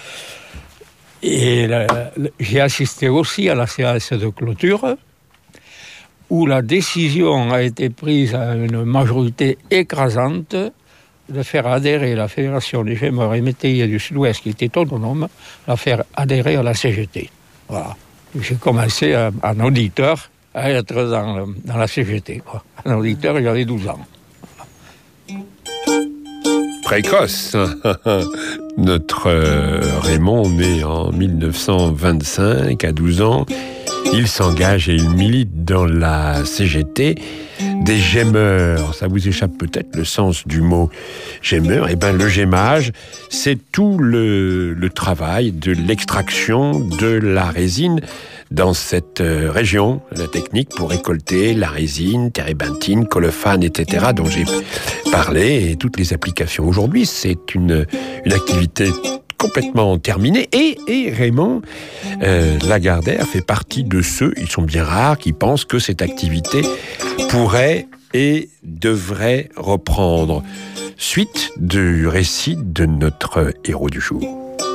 Et là, j'ai assisté aussi à la séance de clôture où la décision a été prise à une majorité écrasante de faire adhérer la Fédération des Gemeurs et Métayers du Sud-Ouest, qui était autonome, la faire adhérer à la C G T. Voilà. J'ai commencé à, en auditeur à être dans, le, dans la C G T. Quoi. En auditeur, j'avais douze ans. Précoce. Notre euh, Raymond, né en dix-neuf cent vingt-cinq, à douze ans, il s'engage et il milite dans la C G T des gemeurs. Ça vous échappe peut-être le sens du mot gemeur. Eh bien, le gemage, c'est tout le, le travail de l'extraction de la résine dans cette euh, région, la technique pour récolter la résine, térébenthine, colophane, et cetera, dont j'ai parlé, et toutes les applications. Aujourd'hui, c'est une, une activité complètement terminée, et, et Raymond euh, Lagardère fait partie de ceux, ils sont bien rares, qui pensent que cette activité pourrait et devrait reprendre. Suite du récit de notre héros du jour.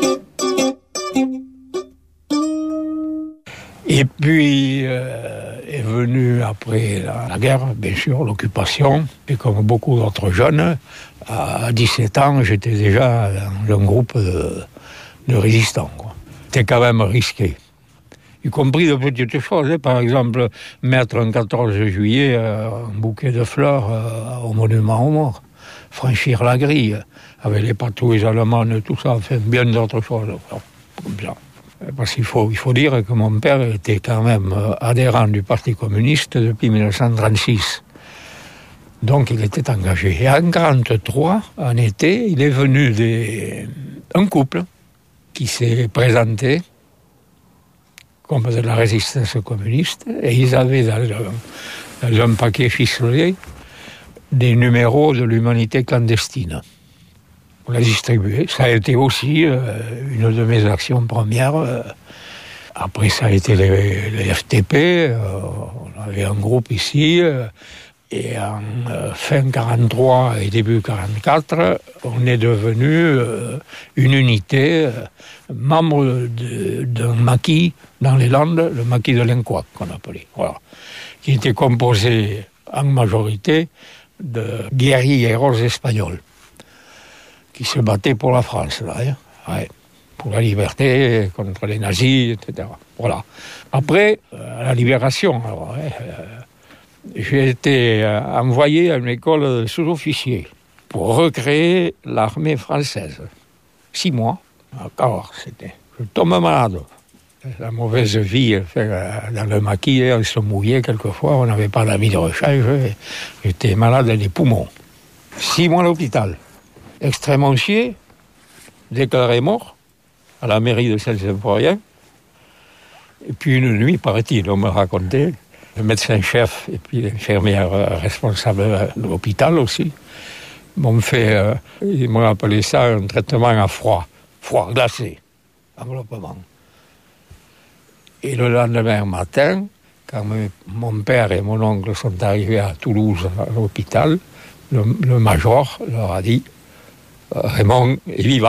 Et puis euh, est venue après la, la guerre, bien sûr, l'occupation. Et comme beaucoup d'autres jeunes, à dix-sept ans, j'étais déjà dans un groupe de, de résistants. Quoi. C'était quand même risqué. Y compris de petites choses. Hein. Par exemple, mettre un quatorze juillet euh, un bouquet de fleurs euh, au monument aux morts. Franchir la grille avec les patrouilles allemandes et tout ça. Enfin, bien d'autres choses. Comme ça. Parce qu'il faut, il faut dire que mon père était quand même adhérent du Parti communiste depuis dix-neuf cent trente-six. Donc il était engagé. Et en quarante-trois, en été, il est venu des... un couple qui s'est présenté comme de la résistance communiste, et ils avaient dans, le, dans un paquet ficelé des numéros de l'Humanité clandestine. On l'a distribué. Ça a été aussi euh, une de mes actions premières. Euh, après, ça a été les, les F T P. Euh, on avait un groupe ici. Euh, et en euh, fin quarante-trois et début quarante-quatre, on est devenu euh, une unité, euh, membre de, d'un maquis dans les Landes, le maquis de l'Incoac, qu'on appelait. Voilà. Qui était composé en majorité de guerrilleros espagnols qui se battaient pour la France, là. Hein. Ouais. pour la liberté, contre les nazis, et cetera. Voilà. Après, euh, la libération, alors, hein, euh, j'ai été euh, envoyé à une école de sous-officiers pour recréer l'armée française. Six mois, encore, c'était. Je tombe malade. La mauvaise vie, dans le maquis, on se mouillait quelquefois, on n'avait pas d'avis de rechange, j'étais malade des poumons. Six mois à l'hôpital. Extrême-Onsier, déclaré mort, à la mairie de Saint-Symphorien. Et puis une nuit, paraît-il, on me racontait, le médecin-chef et puis l'infirmière responsable de l'hôpital aussi, m'ont fait, euh, ils m'ont appelé ça un traitement à froid, froid glacé, enveloppement. Et le lendemain matin, quand mon père et mon oncle sont arrivés à Toulouse, à l'hôpital, le, le major leur a dit euh, « Raymond est vivant ».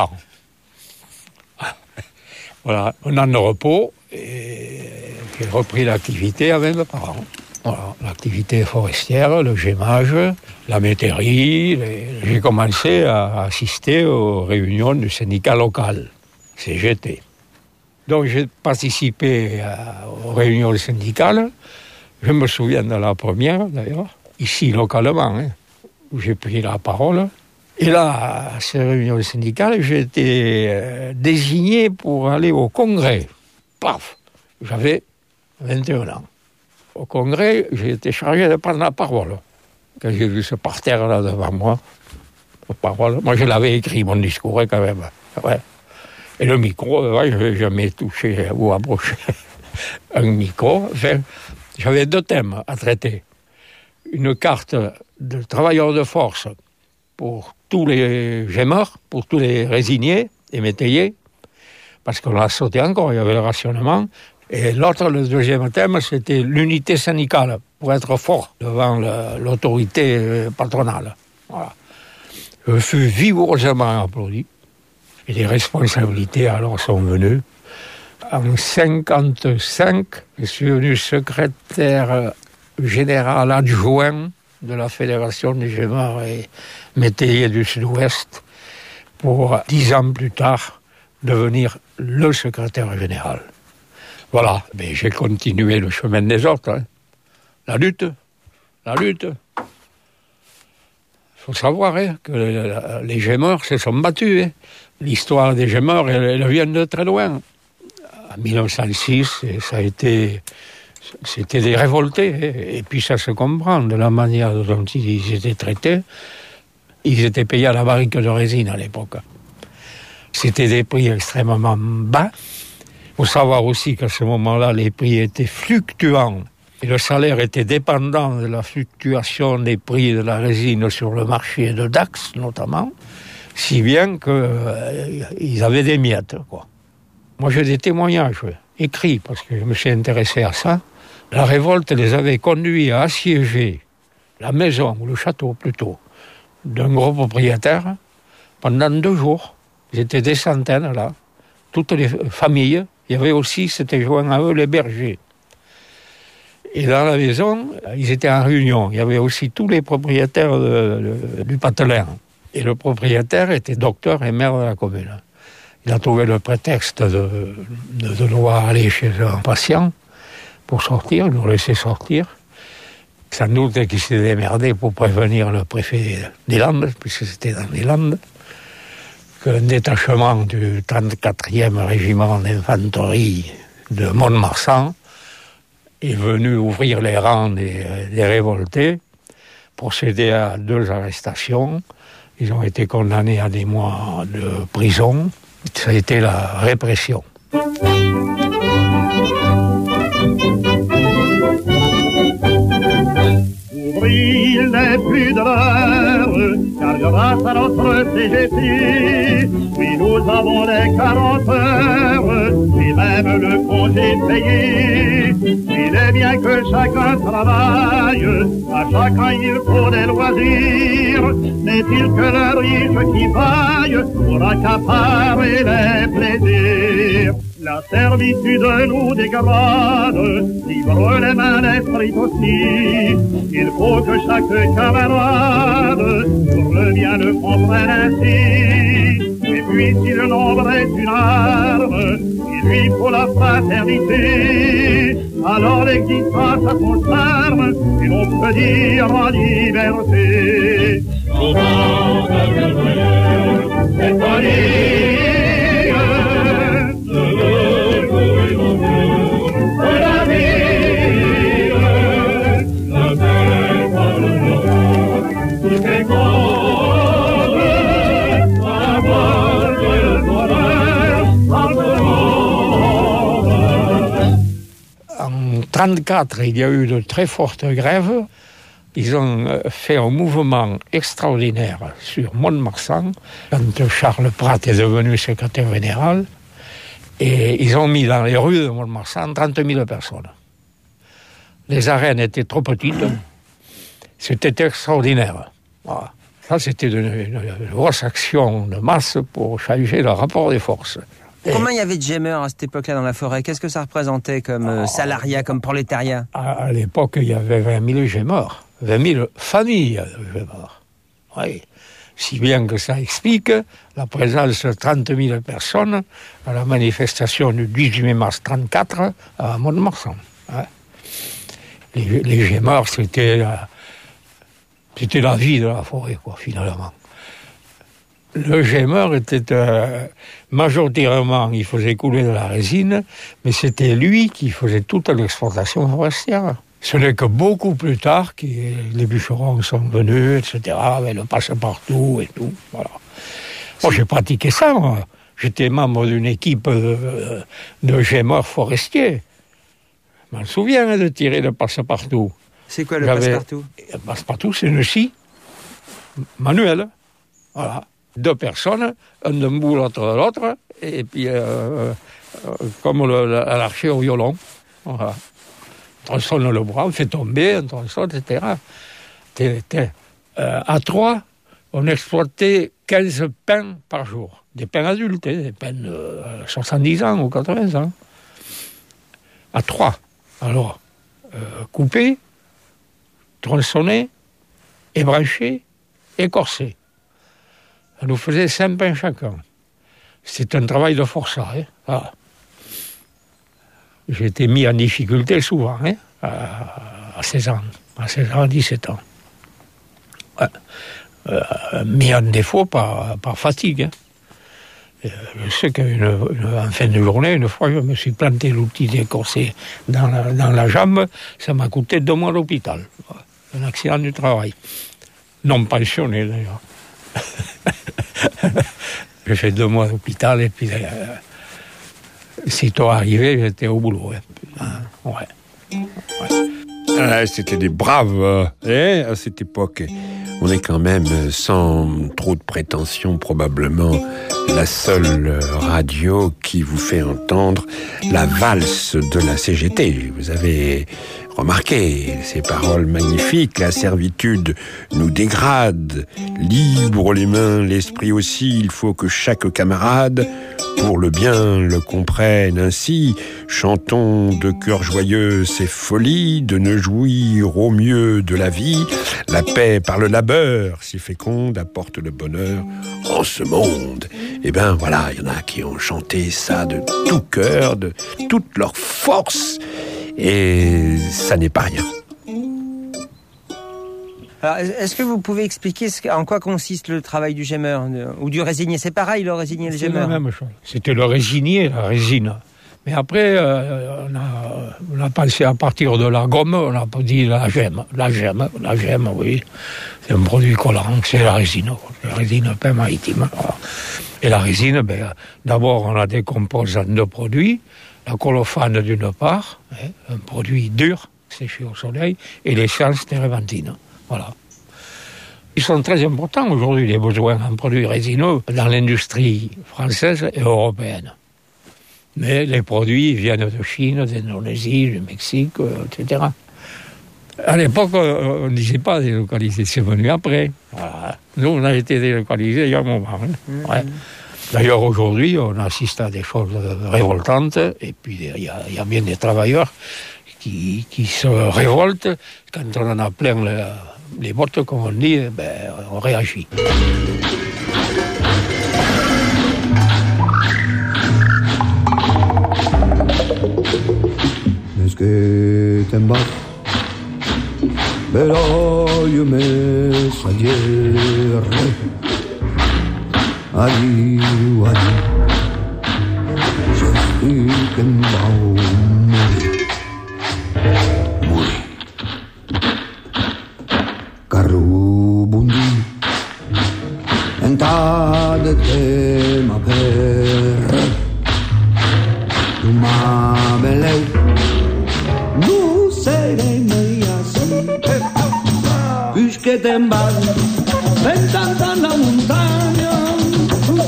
Voilà, un an de repos, et j'ai repris l'activité avec mes parents. Voilà, l'activité forestière, le gémage, la métairie. Les... J'ai commencé à assister aux réunions du syndicat local, C G T. Donc j'ai participé à, aux réunions syndicales. Je me souviens de la première, d'ailleurs, ici localement, hein, où j'ai pris la parole. Et là, à ces réunions syndicales, j'ai été euh, désigné pour aller au congrès. Paf, j'avais vingt et un ans. Au congrès, j'ai été chargé de prendre la parole. Quand j'ai vu ce parterre-là devant moi, la parole, moi je l'avais écrit, mon discours, quand même. Ouais. Et le micro, ouais, je n'avais jamais touché ou approché un micro. Enfin, j'avais deux thèmes à traiter. Une carte de travailleurs de force pour tous les gémeurs, pour tous les résiniers et métayers, parce qu'on l'a sauté encore, il y avait le rationnement. Et l'autre, le deuxième thème, c'était l'unité syndicale, pour être fort devant le, l'autorité patronale. Voilà. Je fus vigoureusement applaudi. Et les responsabilités alors sont venues. En cinquante-cinq, je suis devenu secrétaire général adjoint de la Fédération des gémeurs et métayers du Sud-Ouest pour, dix ans plus tard, devenir le secrétaire général. Voilà, mais j'ai continué le chemin des autres. Hein. La lutte, la lutte. Il faut savoir hein, que les gémeurs se sont battus. Hein. L'histoire des gémeurs, elle, elle vient de très loin. En mille neuf cent six, ça a été, c'était des révoltés. Hein. Et puis ça se comprend de la manière dont ils étaient traités. Ils étaient payés à la barrique de résine à l'époque. C'était des prix extrêmement bas. Il faut savoir aussi qu'à ce moment-là, les prix étaient fluctuants. Et le salaire était dépendant de la fluctuation des prix de la résine sur le marché de Dax, notamment, si bien qu'ils euh, avaient des miettes, quoi. Moi, j'ai des témoignages écrits, parce que je me suis intéressé à ça. La révolte les avait conduits à assiéger la maison, ou le château plutôt, d'un gros propriétaire pendant deux jours. Ils étaient des centaines, là. Toutes les familles. Il y avait aussi, c'était joint à eux, les bergers. Et dans la maison, ils étaient en réunion. Il y avait aussi tous les propriétaires de, de, du patelin. Et le propriétaire était docteur et maire de la commune. Il a trouvé le prétexte de, de, de devoir aller chez un patient pour sortir, nous laisser sortir. Sans doute qu'il s'est démerdé pour prévenir le préfet des Landes, puisque c'était dans les Landes, qu'un détachement du trente-quatrième régiment d'infanterie de Mont-de-Marsan est venu ouvrir les rangs des, des révoltés, procéder à deux arrestations. Ils ont été condamnés à des mois de prison. Ça a été la répression. Il n'est plus de l'heure, car grâce à notre C G T, oui, nous avons les quarante heures, puis même le congé payé. Il est bien que chacun travaille, à chacun il faut des loisirs. N'est-il que le riche qui vaille pour accaparer les plaisirs? La servitude nous dégrade, libre les mains, l'esprit aussi. Il faut que chaque camarade, pour le bien le comprenne ainsi. Mais puis si le nombre est une arme, il lui faut la fraternité. Alors l'existence a son charme, et l'on peut dire en liberté. Comment devient joyeux cette folie de l'eau et mon Dieu, de la vie, la paix par le nom, qui fait compte à la porte et le bonheur en ce monde. En trente-quatre, il y a eu de très fortes grèves. Ils ont fait un mouvement extraordinaire sur Mont-de-Marsan, quand Charles Prat est devenu secrétaire général, et ils ont mis dans les rues de Mont-de-Marsan trente mille personnes. Les arènes étaient trop petites, c'était extraordinaire. Voilà. Ça, c'était une, une, une grosse action de masse pour changer le rapport des forces. Et combien il y avait de gémeurs à cette époque-là dans la forêt? Qu'est-ce que ça représentait comme euh, salariat, comme prolétariat? À, à l'époque, il y avait vingt mille gémeurs. vingt mille familles de gémeurs. Oui. Si bien que ça explique la présence de trente mille personnes à la manifestation du dix-huit mars trente-quatre à Mont-de-Marsan. Hein. Les, les gémeurs, c'était la, c'était la vie de la forêt, quoi, finalement. Le gémeur était euh, majoritairement, il faisait couler de la résine, mais c'était lui qui faisait toute l'exploitation forestière. Ce n'est que beaucoup plus tard que les bûcherons sont venus, et cetera, avec le passe-partout et tout. Voilà. Moi, j'ai pratiqué ça, moi. J'étais membre d'une équipe de, de gémeurs forestiers. Je m'en souviens de tirer le passe-partout. C'est quoi le J'avais... passe-partout? Le passe-partout, c'est une scie manuelle. Voilà. Deux personnes, un d'un bout, l'autre de l'autre, et puis euh, euh, comme le, l'archer au violon. Voilà. On tronçonne le bras, on fait tomber, on tronçonne, et cetera. T'es, t'es, euh, à trois, on exploitait quinze pins par jour. Des pins adultes, hein, des pins de euh, soixante-dix ans ou quatre-vingts ans. À trois. Alors, euh, couper, tronçonner, ébrancher, écorcer. Ça nous faisait cinq pins chacun. C'est un travail de forçat. Hein. Voilà. J'ai été mis en difficulté souvent, hein, à seize ans, à seize ans, dix-sept ans. Ouais. Euh, mis en défaut par, par fatigue. Hein. Euh, je sais qu'en fin de journée, une fois, je me suis planté l'outil d'écorcer dans la, dans la jambe, ça m'a coûté deux mois d'hôpital. Un accident du travail. Non pensionné, d'ailleurs. J'ai fait deux mois d'hôpital et puis... Euh, sitôt arrivé, j'étais au boulot. Hein. Ouais. Ouais. Ah, c'était des braves hein, à cette époque. On est quand même, sans trop de prétention, probablement la seule radio qui vous fait entendre la valse de la C G T. Vous avez remarqué ces paroles magnifiques. La servitude nous dégrade. Libre les mains, l'esprit aussi. Il faut que chaque camarade, pour le bien, le comprenne ainsi. Chantons de cœur joyeux ces folies, de ne jouir au mieux de la vie. La paix par le labeur, si féconde, apporte le bonheur en ce monde. Et ben voilà, il y en a qui ont chanté ça de tout cœur, de toute leur force. Et ça n'est pas rien. Alors, est-ce que vous pouvez expliquer en quoi consiste le travail du gémeur ou du résinier? C'est pareil, le résinier et le gémeur? C'est la même chose. C'était le résinier, la résine. Mais après, euh, on, a, on a pensé à partir de la gomme, on a dit la gemme. La gemme, la gemme, oui. C'est un produit collant, c'est la résine. La résine pain maritime. Et la résine, ben, d'abord, on la décompose en deux produits. La colophane d'une part, hein, un produit dur, séché au soleil, et l'essence térébenthine. Voilà. Ils sont très importants aujourd'hui, les besoins en produits résineux dans l'industrie française et européenne. Mais les produits viennent de Chine, d'Indonésie, du Mexique, et cetera. À l'époque, on ne disait pas délocaliser, c'est venu après. Voilà. Nous, on a été délocalisés il y a un moment. Hein. Mmh. Ouais. D'ailleurs, aujourd'hui, on assiste à des choses révoltantes, et puis il y, y a bien des travailleurs qui, qui se révoltent. Quand on en a plein le, les bottes, comme on dit, ben, on réagit. Adieu, adieu. Je suis qu'un baum mourir. Carubundi, un tas de thé, ma père. Tu m'appelais, nous seremos así. Puisque te embarras, ventana en la montaña, un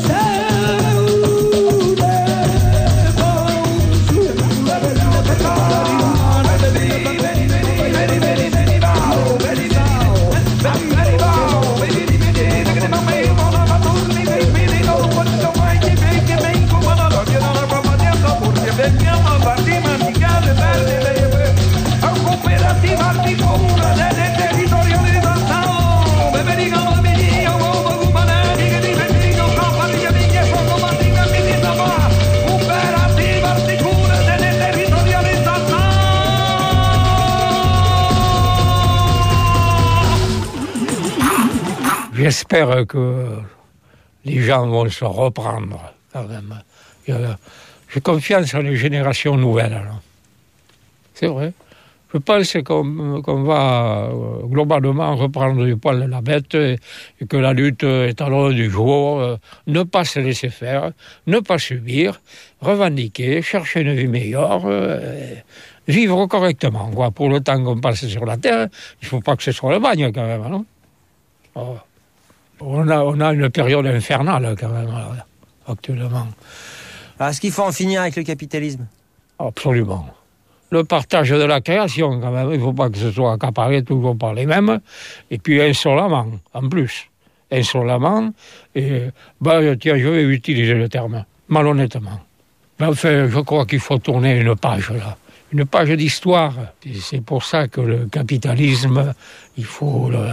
J'espère que les gens vont se reprendre, quand même. J'ai confiance en les générations nouvelles. Alors. C'est vrai. Je pense qu'on, qu'on va euh, globalement reprendre du poil de la bête et, et que la lutte est à l'ordre du jour. Euh, ne pas se laisser faire, ne pas subir, revendiquer, chercher une vie meilleure, euh, vivre correctement. Quoi. Pour le temps qu'on passe sur la terre, il ne faut pas que ce soit le bagne, quand même. Non oh. On a, on a une période infernale, quand même, là, actuellement. Alors, est-ce qu'il faut en finir avec le capitalisme ? Absolument. Le partage de la création, quand même. Il ne faut pas que ce soit accaparé toujours par les mêmes. Et puis, insolemment, en plus. Insolemment. Et, ben, tiens, je vais utiliser le terme, malhonnêtement. Mais enfin, je crois qu'il faut tourner une page, là. Une page d'histoire. Et c'est pour ça que le capitalisme, il faut le...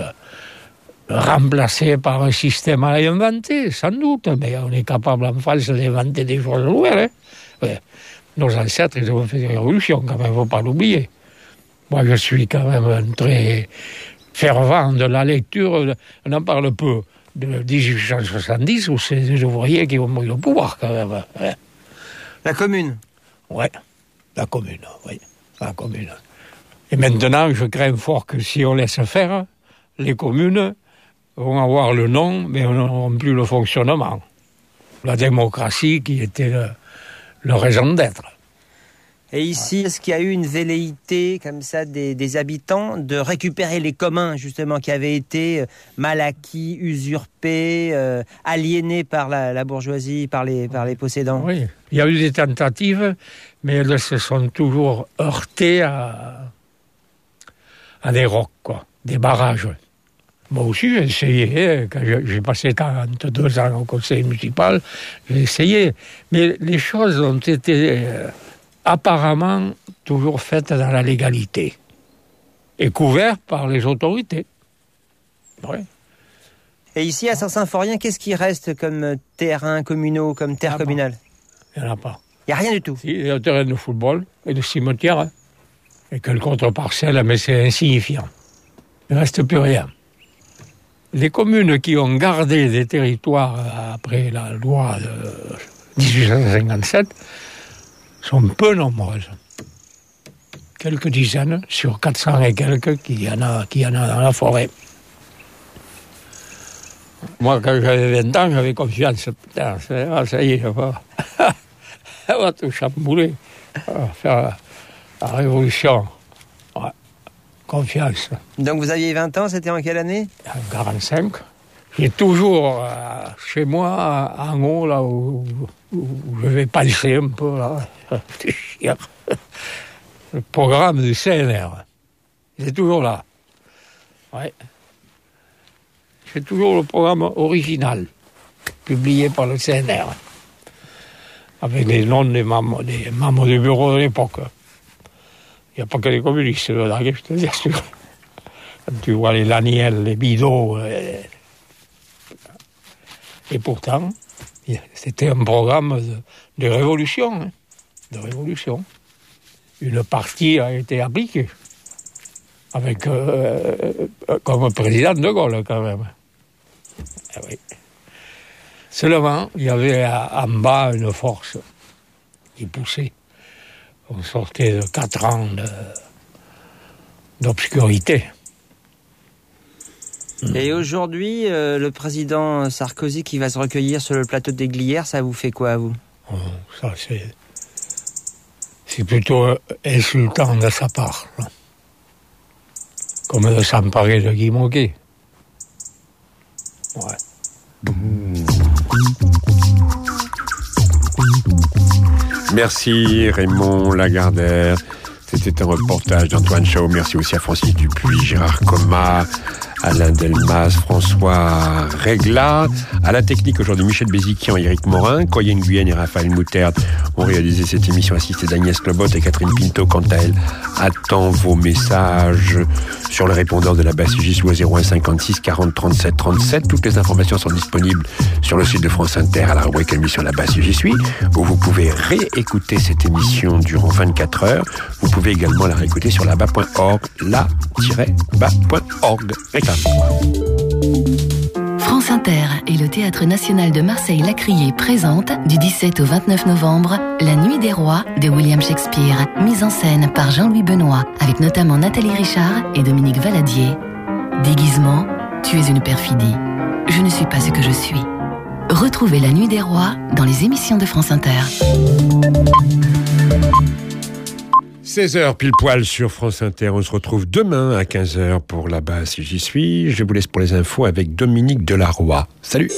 remplacé par un système à inventer, sans doute, mais on est capable en France d'inventer des choses nouvelles. Hein. Ouais. Nos ancêtres, ils ont fait des révolutions, quand même, il ne faut pas l'oublier. Moi, je suis quand même un très fervent de la lecture, on en parle peu, de dix-huit cent soixante-dix, où c'est les ouvriers qui ont pris le pouvoir, quand même. Hein. La commune ? Oui, la commune, oui, la commune. Et maintenant, je crains fort que si on laisse faire, les communes vont avoir le nom, mais n'auront plus le fonctionnement. La démocratie qui était le, le raison d'être. Et ici, est-ce qu'il y a eu une velléité, comme ça, des, des habitants de récupérer les communs, justement, qui avaient été mal acquis, usurpés, euh, aliénés par la, la bourgeoisie, par les, par les possédants ? Oui, il y a eu des tentatives, mais elles se sont toujours heurtées à, à des rocs, quoi, des barrages. Moi aussi, j'ai essayé, quand j'ai passé quarante-deux ans au conseil municipal, j'ai essayé. Mais les choses ont été euh, apparemment toujours faites dans la légalité et couvertes par les autorités. Ouais. Et ici, à Saint-Symphorien, qu'est-ce qui reste comme terrain communaux, comme terre ah communale ? Il n'y en a pas. Il n'y a rien du tout. Si, il y a un terrain de football et de cimetière, hein, et quelques autres parcelles, mais c'est insignifiant. Il ne reste plus rien. Les communes qui ont gardé des territoires après la loi de dix-huit cent cinquante-sept sont peu nombreuses. Quelques dizaines sur quatre cents et quelques qu'il y en a, qu'il y en a dans la forêt. Moi, quand j'avais vingt ans, j'avais confiance. Putain, ça, ça y est, on va, on va tout chambouler. On va faire la, la révolution. Ouais. Confiance. Donc vous aviez vingt ans, c'était en quelle année ? En quarante-cinq. J'ai toujours, euh, chez moi, en haut, là où, où je vais penser un peu, là, réfléchir, le programme du C N R. Il est toujours là. Ouais. C'est toujours le programme original, publié par le C N R, avec les noms des membres, des membres du bureau de l'époque. Il n'y a pas que les communistes dedans, je te dis sûr. Quand tu vois les Laniel, les Bidault. Et, et pourtant, c'était un programme de, de révolution. Hein, de révolution. Une partie a été appliquée. Avec euh, comme président de Gaulle, quand même. Ah oui. Seulement, il y avait en bas une force qui poussait. On sortait de quatre ans de, d'obscurité. Et aujourd'hui, euh, le président Sarkozy qui va se recueillir sur le plateau des Glières, ça vous fait quoi, à vous ? Oh, ça, c'est, c'est plutôt insultant de sa part. Là. Comme de s'emparer de Guy Moquet. Ouais. Merci Raymond Lagardère. C'était un reportage d'Antoine Chao. Merci aussi à Francis Dupuis, Gérard Coma, Alain Delmas, François Régla. À la technique aujourd'hui, Michel Béziquian et Éric Morin. Coyen Nguyen et Raphaël Mouterde ont réalisé cette émission assistée d'Agnès Lobot et Catherine Pinto. Quant à elle, attend vos messages sur le répondeur de la basse J S O U à zéro un cinquante-six quarante trente-sept trente-sept. Toutes les informations sont disponibles sur le site de France Inter à la rubrique émission La Basse J'y suis, où vous pouvez réécouter cette émission durant vingt-quatre heures. Vous pouvez également la réécouter sur la-bas point org, la tiret bas point org. France Inter et le Théâtre National de Marseille-Lacrier présentent du dix-sept au vingt-neuf novembre La Nuit des Rois de William Shakespeare, mise en scène par Jean-Louis Benoît, avec notamment Nathalie Richard et Dominique Valadier. Déguisement, tu es une perfidie. Je ne suis pas ce que je suis. Retrouvez La Nuit des Rois dans les émissions de France Inter. seize heures pile poil sur France Inter. On se retrouve demain à quinze heures pour La Basse J'y suis. Je vous laisse pour les infos avec Dominique Delarroy. Salut.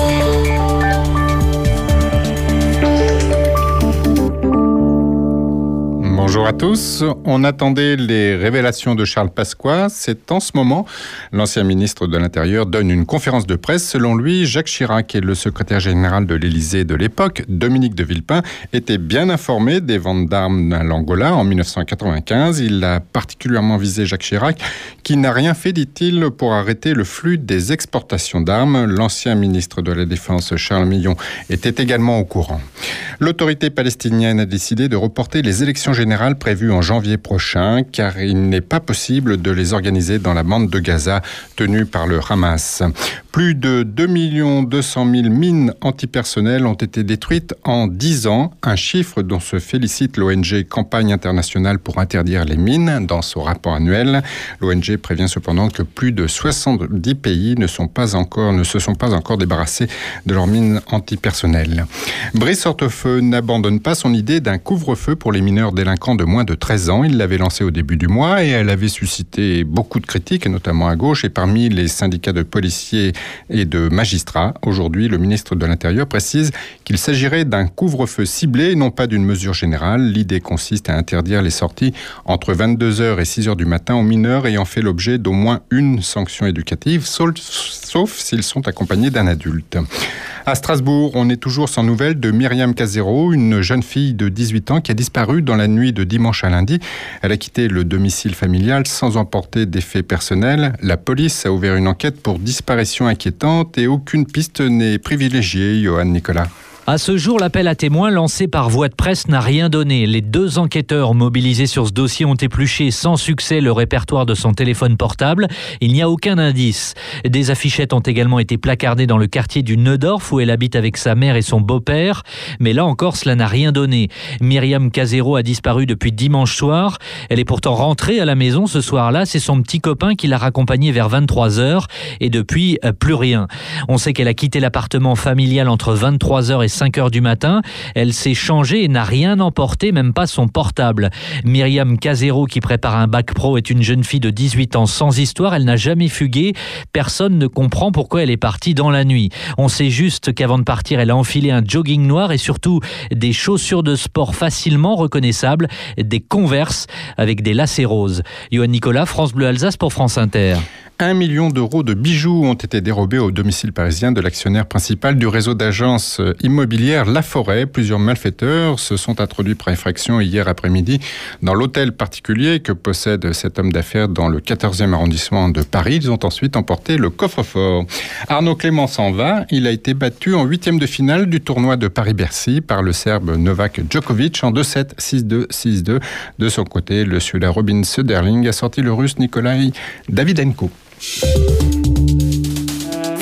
Bonjour à tous. On attendait les révélations de Charles Pasqua. C'est en ce moment. L'ancien ministre de l'Intérieur donne une conférence de presse. Selon lui, Jacques Chirac et le secrétaire général de l'Élysée de l'époque, Dominique de Villepin, étaient bien informés des ventes d'armes à l'Angola en dix-neuf cent quatre-vingt-quinze. Il a particulièrement visé Jacques Chirac, qui n'a rien fait, dit-il, pour arrêter le flux des exportations d'armes. L'ancien ministre de la Défense, Charles Millon, était également au courant. L'autorité palestinienne a décidé de reporter les élections générales prévues en janvier prochain, car il n'est pas possible de les organiser dans la bande de Gaza tenue par le Hamas. Plus de deux millions deux cent mille mines antipersonnelles ont été détruites en dix ans, un chiffre dont se félicite l'O N G Campagne internationale pour interdire les mines dans son rapport annuel. L'O N G prévient cependant que plus de soixante-dix pays ne, sont pas encore, ne se sont pas encore débarrassés de leurs mines antipersonnelles. Brice Hortefeux n'abandonne pas son idée d'un couvre-feu pour les mineurs délinquants de moins de treize ans. Il l'avait lancée au début du mois et elle avait suscité beaucoup de critiques, notamment à gauche et parmi les syndicats de policiers et de magistrats. Aujourd'hui, le ministre de l'Intérieur précise qu'il s'agirait d'un couvre-feu ciblé et non pas d'une mesure générale. L'idée consiste à interdire les sorties entre vingt-deux heures et six heures du matin aux mineurs ayant fait l'objet d'au moins une sanction éducative, sauf, sauf s'ils sont accompagnés d'un adulte. À Strasbourg, on est toujours sans nouvelles de Myriam Casero, une jeune fille de dix-huit ans qui a disparu dans la nuit de dimanche à lundi. Elle a quitté le domicile familial sans emporter d'effets personnels. La police a ouvert une enquête pour disparition inquiétante et aucune piste n'est privilégiée. Johan Nicolas. À ce jour, l'appel à témoins lancé par voie de presse n'a rien donné. Les deux enquêteurs mobilisés sur ce dossier ont épluché sans succès le répertoire de son téléphone portable. Il n'y a aucun indice. Des affichettes ont également été placardées dans le quartier du Neudorf où elle habite avec sa mère et son beau-père. Mais là encore, cela n'a rien donné. Myriam Casero a disparu depuis dimanche soir. Elle est pourtant rentrée à la maison ce soir-là. C'est son petit copain qui l'a raccompagnée vers vingt-trois heures. Et depuis, plus rien. On sait qu'elle a quitté l'appartement familial entre vingt-trois heures et cinq heures du matin. Elle s'est changée et n'a rien emporté, même pas son portable. Myriam Casero, qui prépare un bac pro, est une jeune fille de dix-huit ans sans histoire. Elle n'a jamais fugué. Personne ne comprend pourquoi elle est partie dans la nuit. On sait juste qu'avant de partir, elle a enfilé un jogging noir et surtout des chaussures de sport facilement reconnaissables, des Converse avec des lacets roses. Johan Nicolas, France Bleu Alsace pour France Inter. Un million d'euros de bijoux ont été dérobés au domicile parisien de l'actionnaire principal du réseau d'agences immobilières La Forêt. Plusieurs malfaiteurs se sont introduits par effraction hier après-midi dans l'hôtel particulier que possède cet homme d'affaires dans le quatorzième arrondissement de Paris. Ils ont ensuite emporté le coffre-fort. Arnaud Clément s'en va. Il a été battu en huitième de finale du tournoi de Paris-Bercy par le Serbe Novak Djokovic en deux sept, six deux, six deux. De son côté, le Suédois Robin Söderling a sorti le Russe Nikolai Davydenko.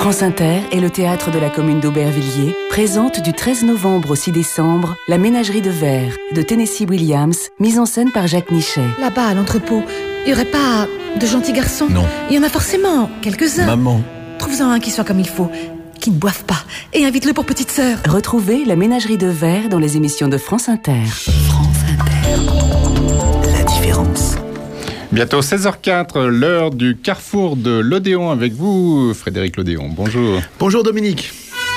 France Inter et le théâtre de la commune d'Aubervilliers présentent du treize novembre au six décembre La Ménagerie de Verre de Tennessee Williams, mise en scène par Jacques Nichet. Là-bas, à l'entrepôt, il n'y aurait pas de gentils garçons? Non. Il y en a forcément, quelques-uns. Maman. Trouve-en un qui soit comme il faut, qui ne boive pas, et invite-le pour petite sœur. Retrouvez La Ménagerie de Verre dans les émissions de France Inter. France Inter. La différence. Bientôt seize heures quatre, l'heure du carrefour de l'Odéon avec vous, Frédéric Lodéon. Bonjour. Bonjour Dominique.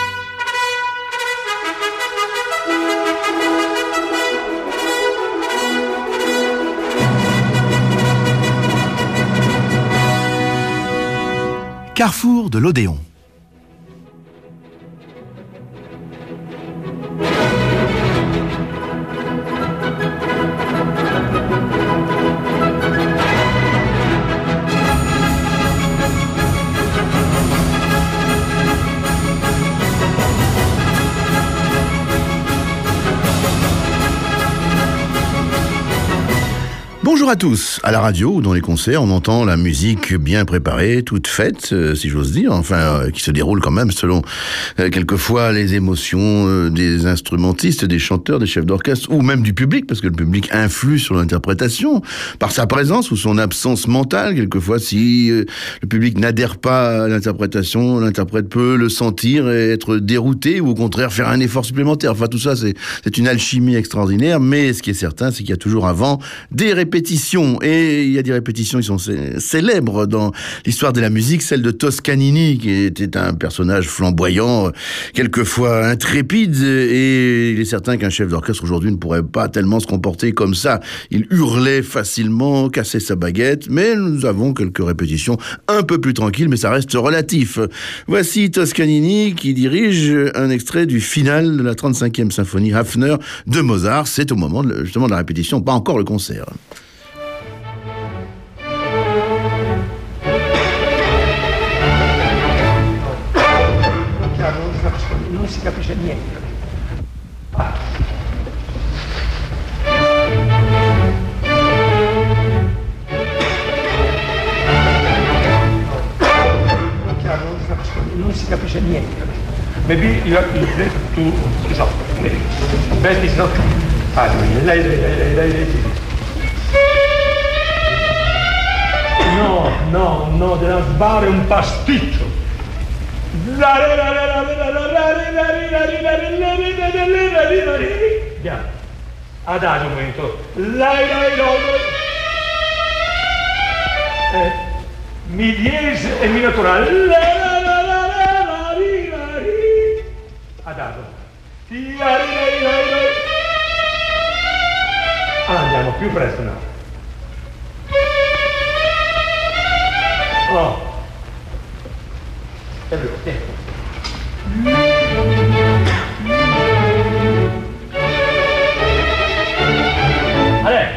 Carrefour de l'Odéon. Bonjour à tous. À la radio ou dans les concerts, on entend la musique bien préparée, toute faite, euh, si j'ose dire, enfin, euh, qui se déroule quand même selon euh, quelquefois les émotions euh, des instrumentistes, des chanteurs, des chefs d'orchestre, ou même du public, parce que le public influe sur l'interprétation, par sa présence ou son absence mentale. Quelquefois, si euh, le public n'adhère pas à l'interprétation, l'interprète peut le sentir et être dérouté, ou au contraire faire un effort supplémentaire. Enfin, tout ça, c'est, c'est une alchimie extraordinaire, mais ce qui est certain, c'est qu'il y a toujours avant des répétitions. Et il y a des répétitions qui sont célèbres dans l'histoire de la musique, celle de Toscanini, qui était un personnage flamboyant, quelquefois intrépide, et il est certain qu'un chef d'orchestre aujourd'hui ne pourrait pas tellement se comporter comme ça. Il hurlait facilement, cassait sa baguette, mais nous avons quelques répétitions un peu plus tranquilles, mais ça reste relatif. Voici Toscanini qui dirige un extrait du final de la trente-cinquième symphonie Hafner de Mozart. C'est au moment de, justement de la répétition, pas encore le concert. Non si capisce niente. Ah. Chiaro, non si capisce niente. Maybe you have to play to esatto. Best is not. Ah, lei lei lei lei lei. No, no, no, deve fare un pasticcio. Bien. Adagio un momento. Lai, lai, lai, eh, mi diesis e mi naturale. Adagio. Ah, andiamo più presto, no. Oh. È vero, sì. Allez.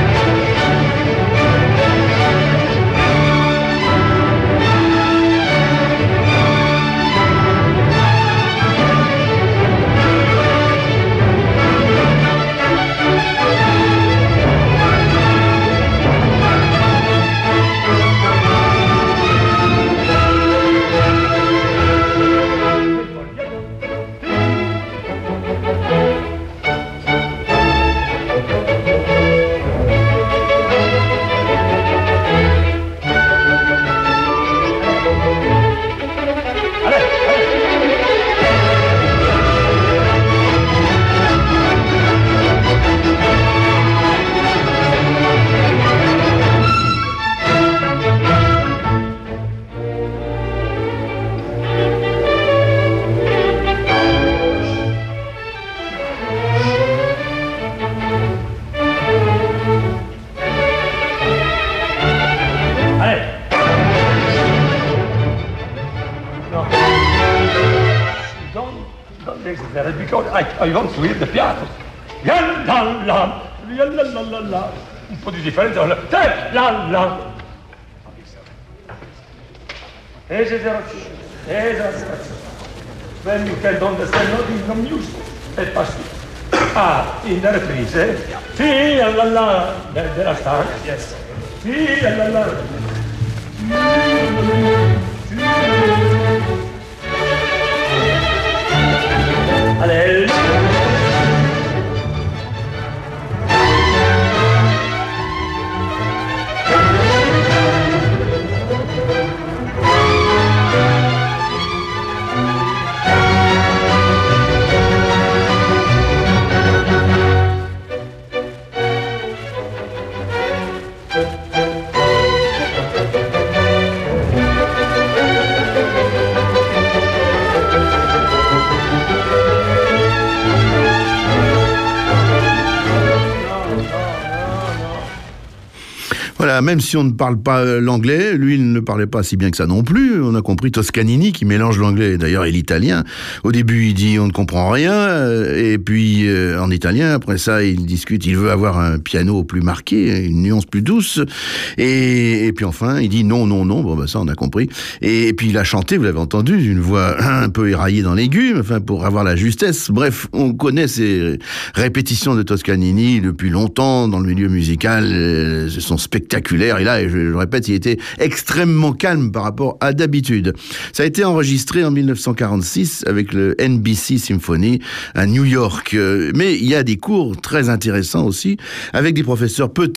I want to hear the piano. La la la, la la la la la. Un po' di differenza. La la la. Esageration. Esageration. When you can understand nothing from music, è passivo. Ah, in the reprise. Sì, la la, della stanza. Yes. Sì, la la. Alléluia. Voilà, même si on ne parle pas l'anglais, lui, il ne parlait pas si bien que ça non plus. On a compris Toscanini qui mélange l'anglais, d'ailleurs, et l'italien. Au début, il dit on ne comprend rien, et puis euh, en italien, après ça, il discute, il veut avoir un piano plus marqué, une nuance plus douce, et, et puis enfin, il dit non, non, non, bon, ben ça, on a compris. Et, et puis il a chanté, vous l'avez entendu, une voix un peu éraillée dans l'aigu, enfin, pour avoir la justesse. Bref, on connaît ces répétitions de Toscanini depuis longtemps dans le milieu musical, euh, ce sont spectaculaires. Et là, je, je le répète, il était extrêmement calme par rapport à d'habitude. Ça a été enregistré en mille neuf cent quarante-six avec le N B C Symphony à New York. Mais il y a des cours très intéressants aussi avec des professeurs peu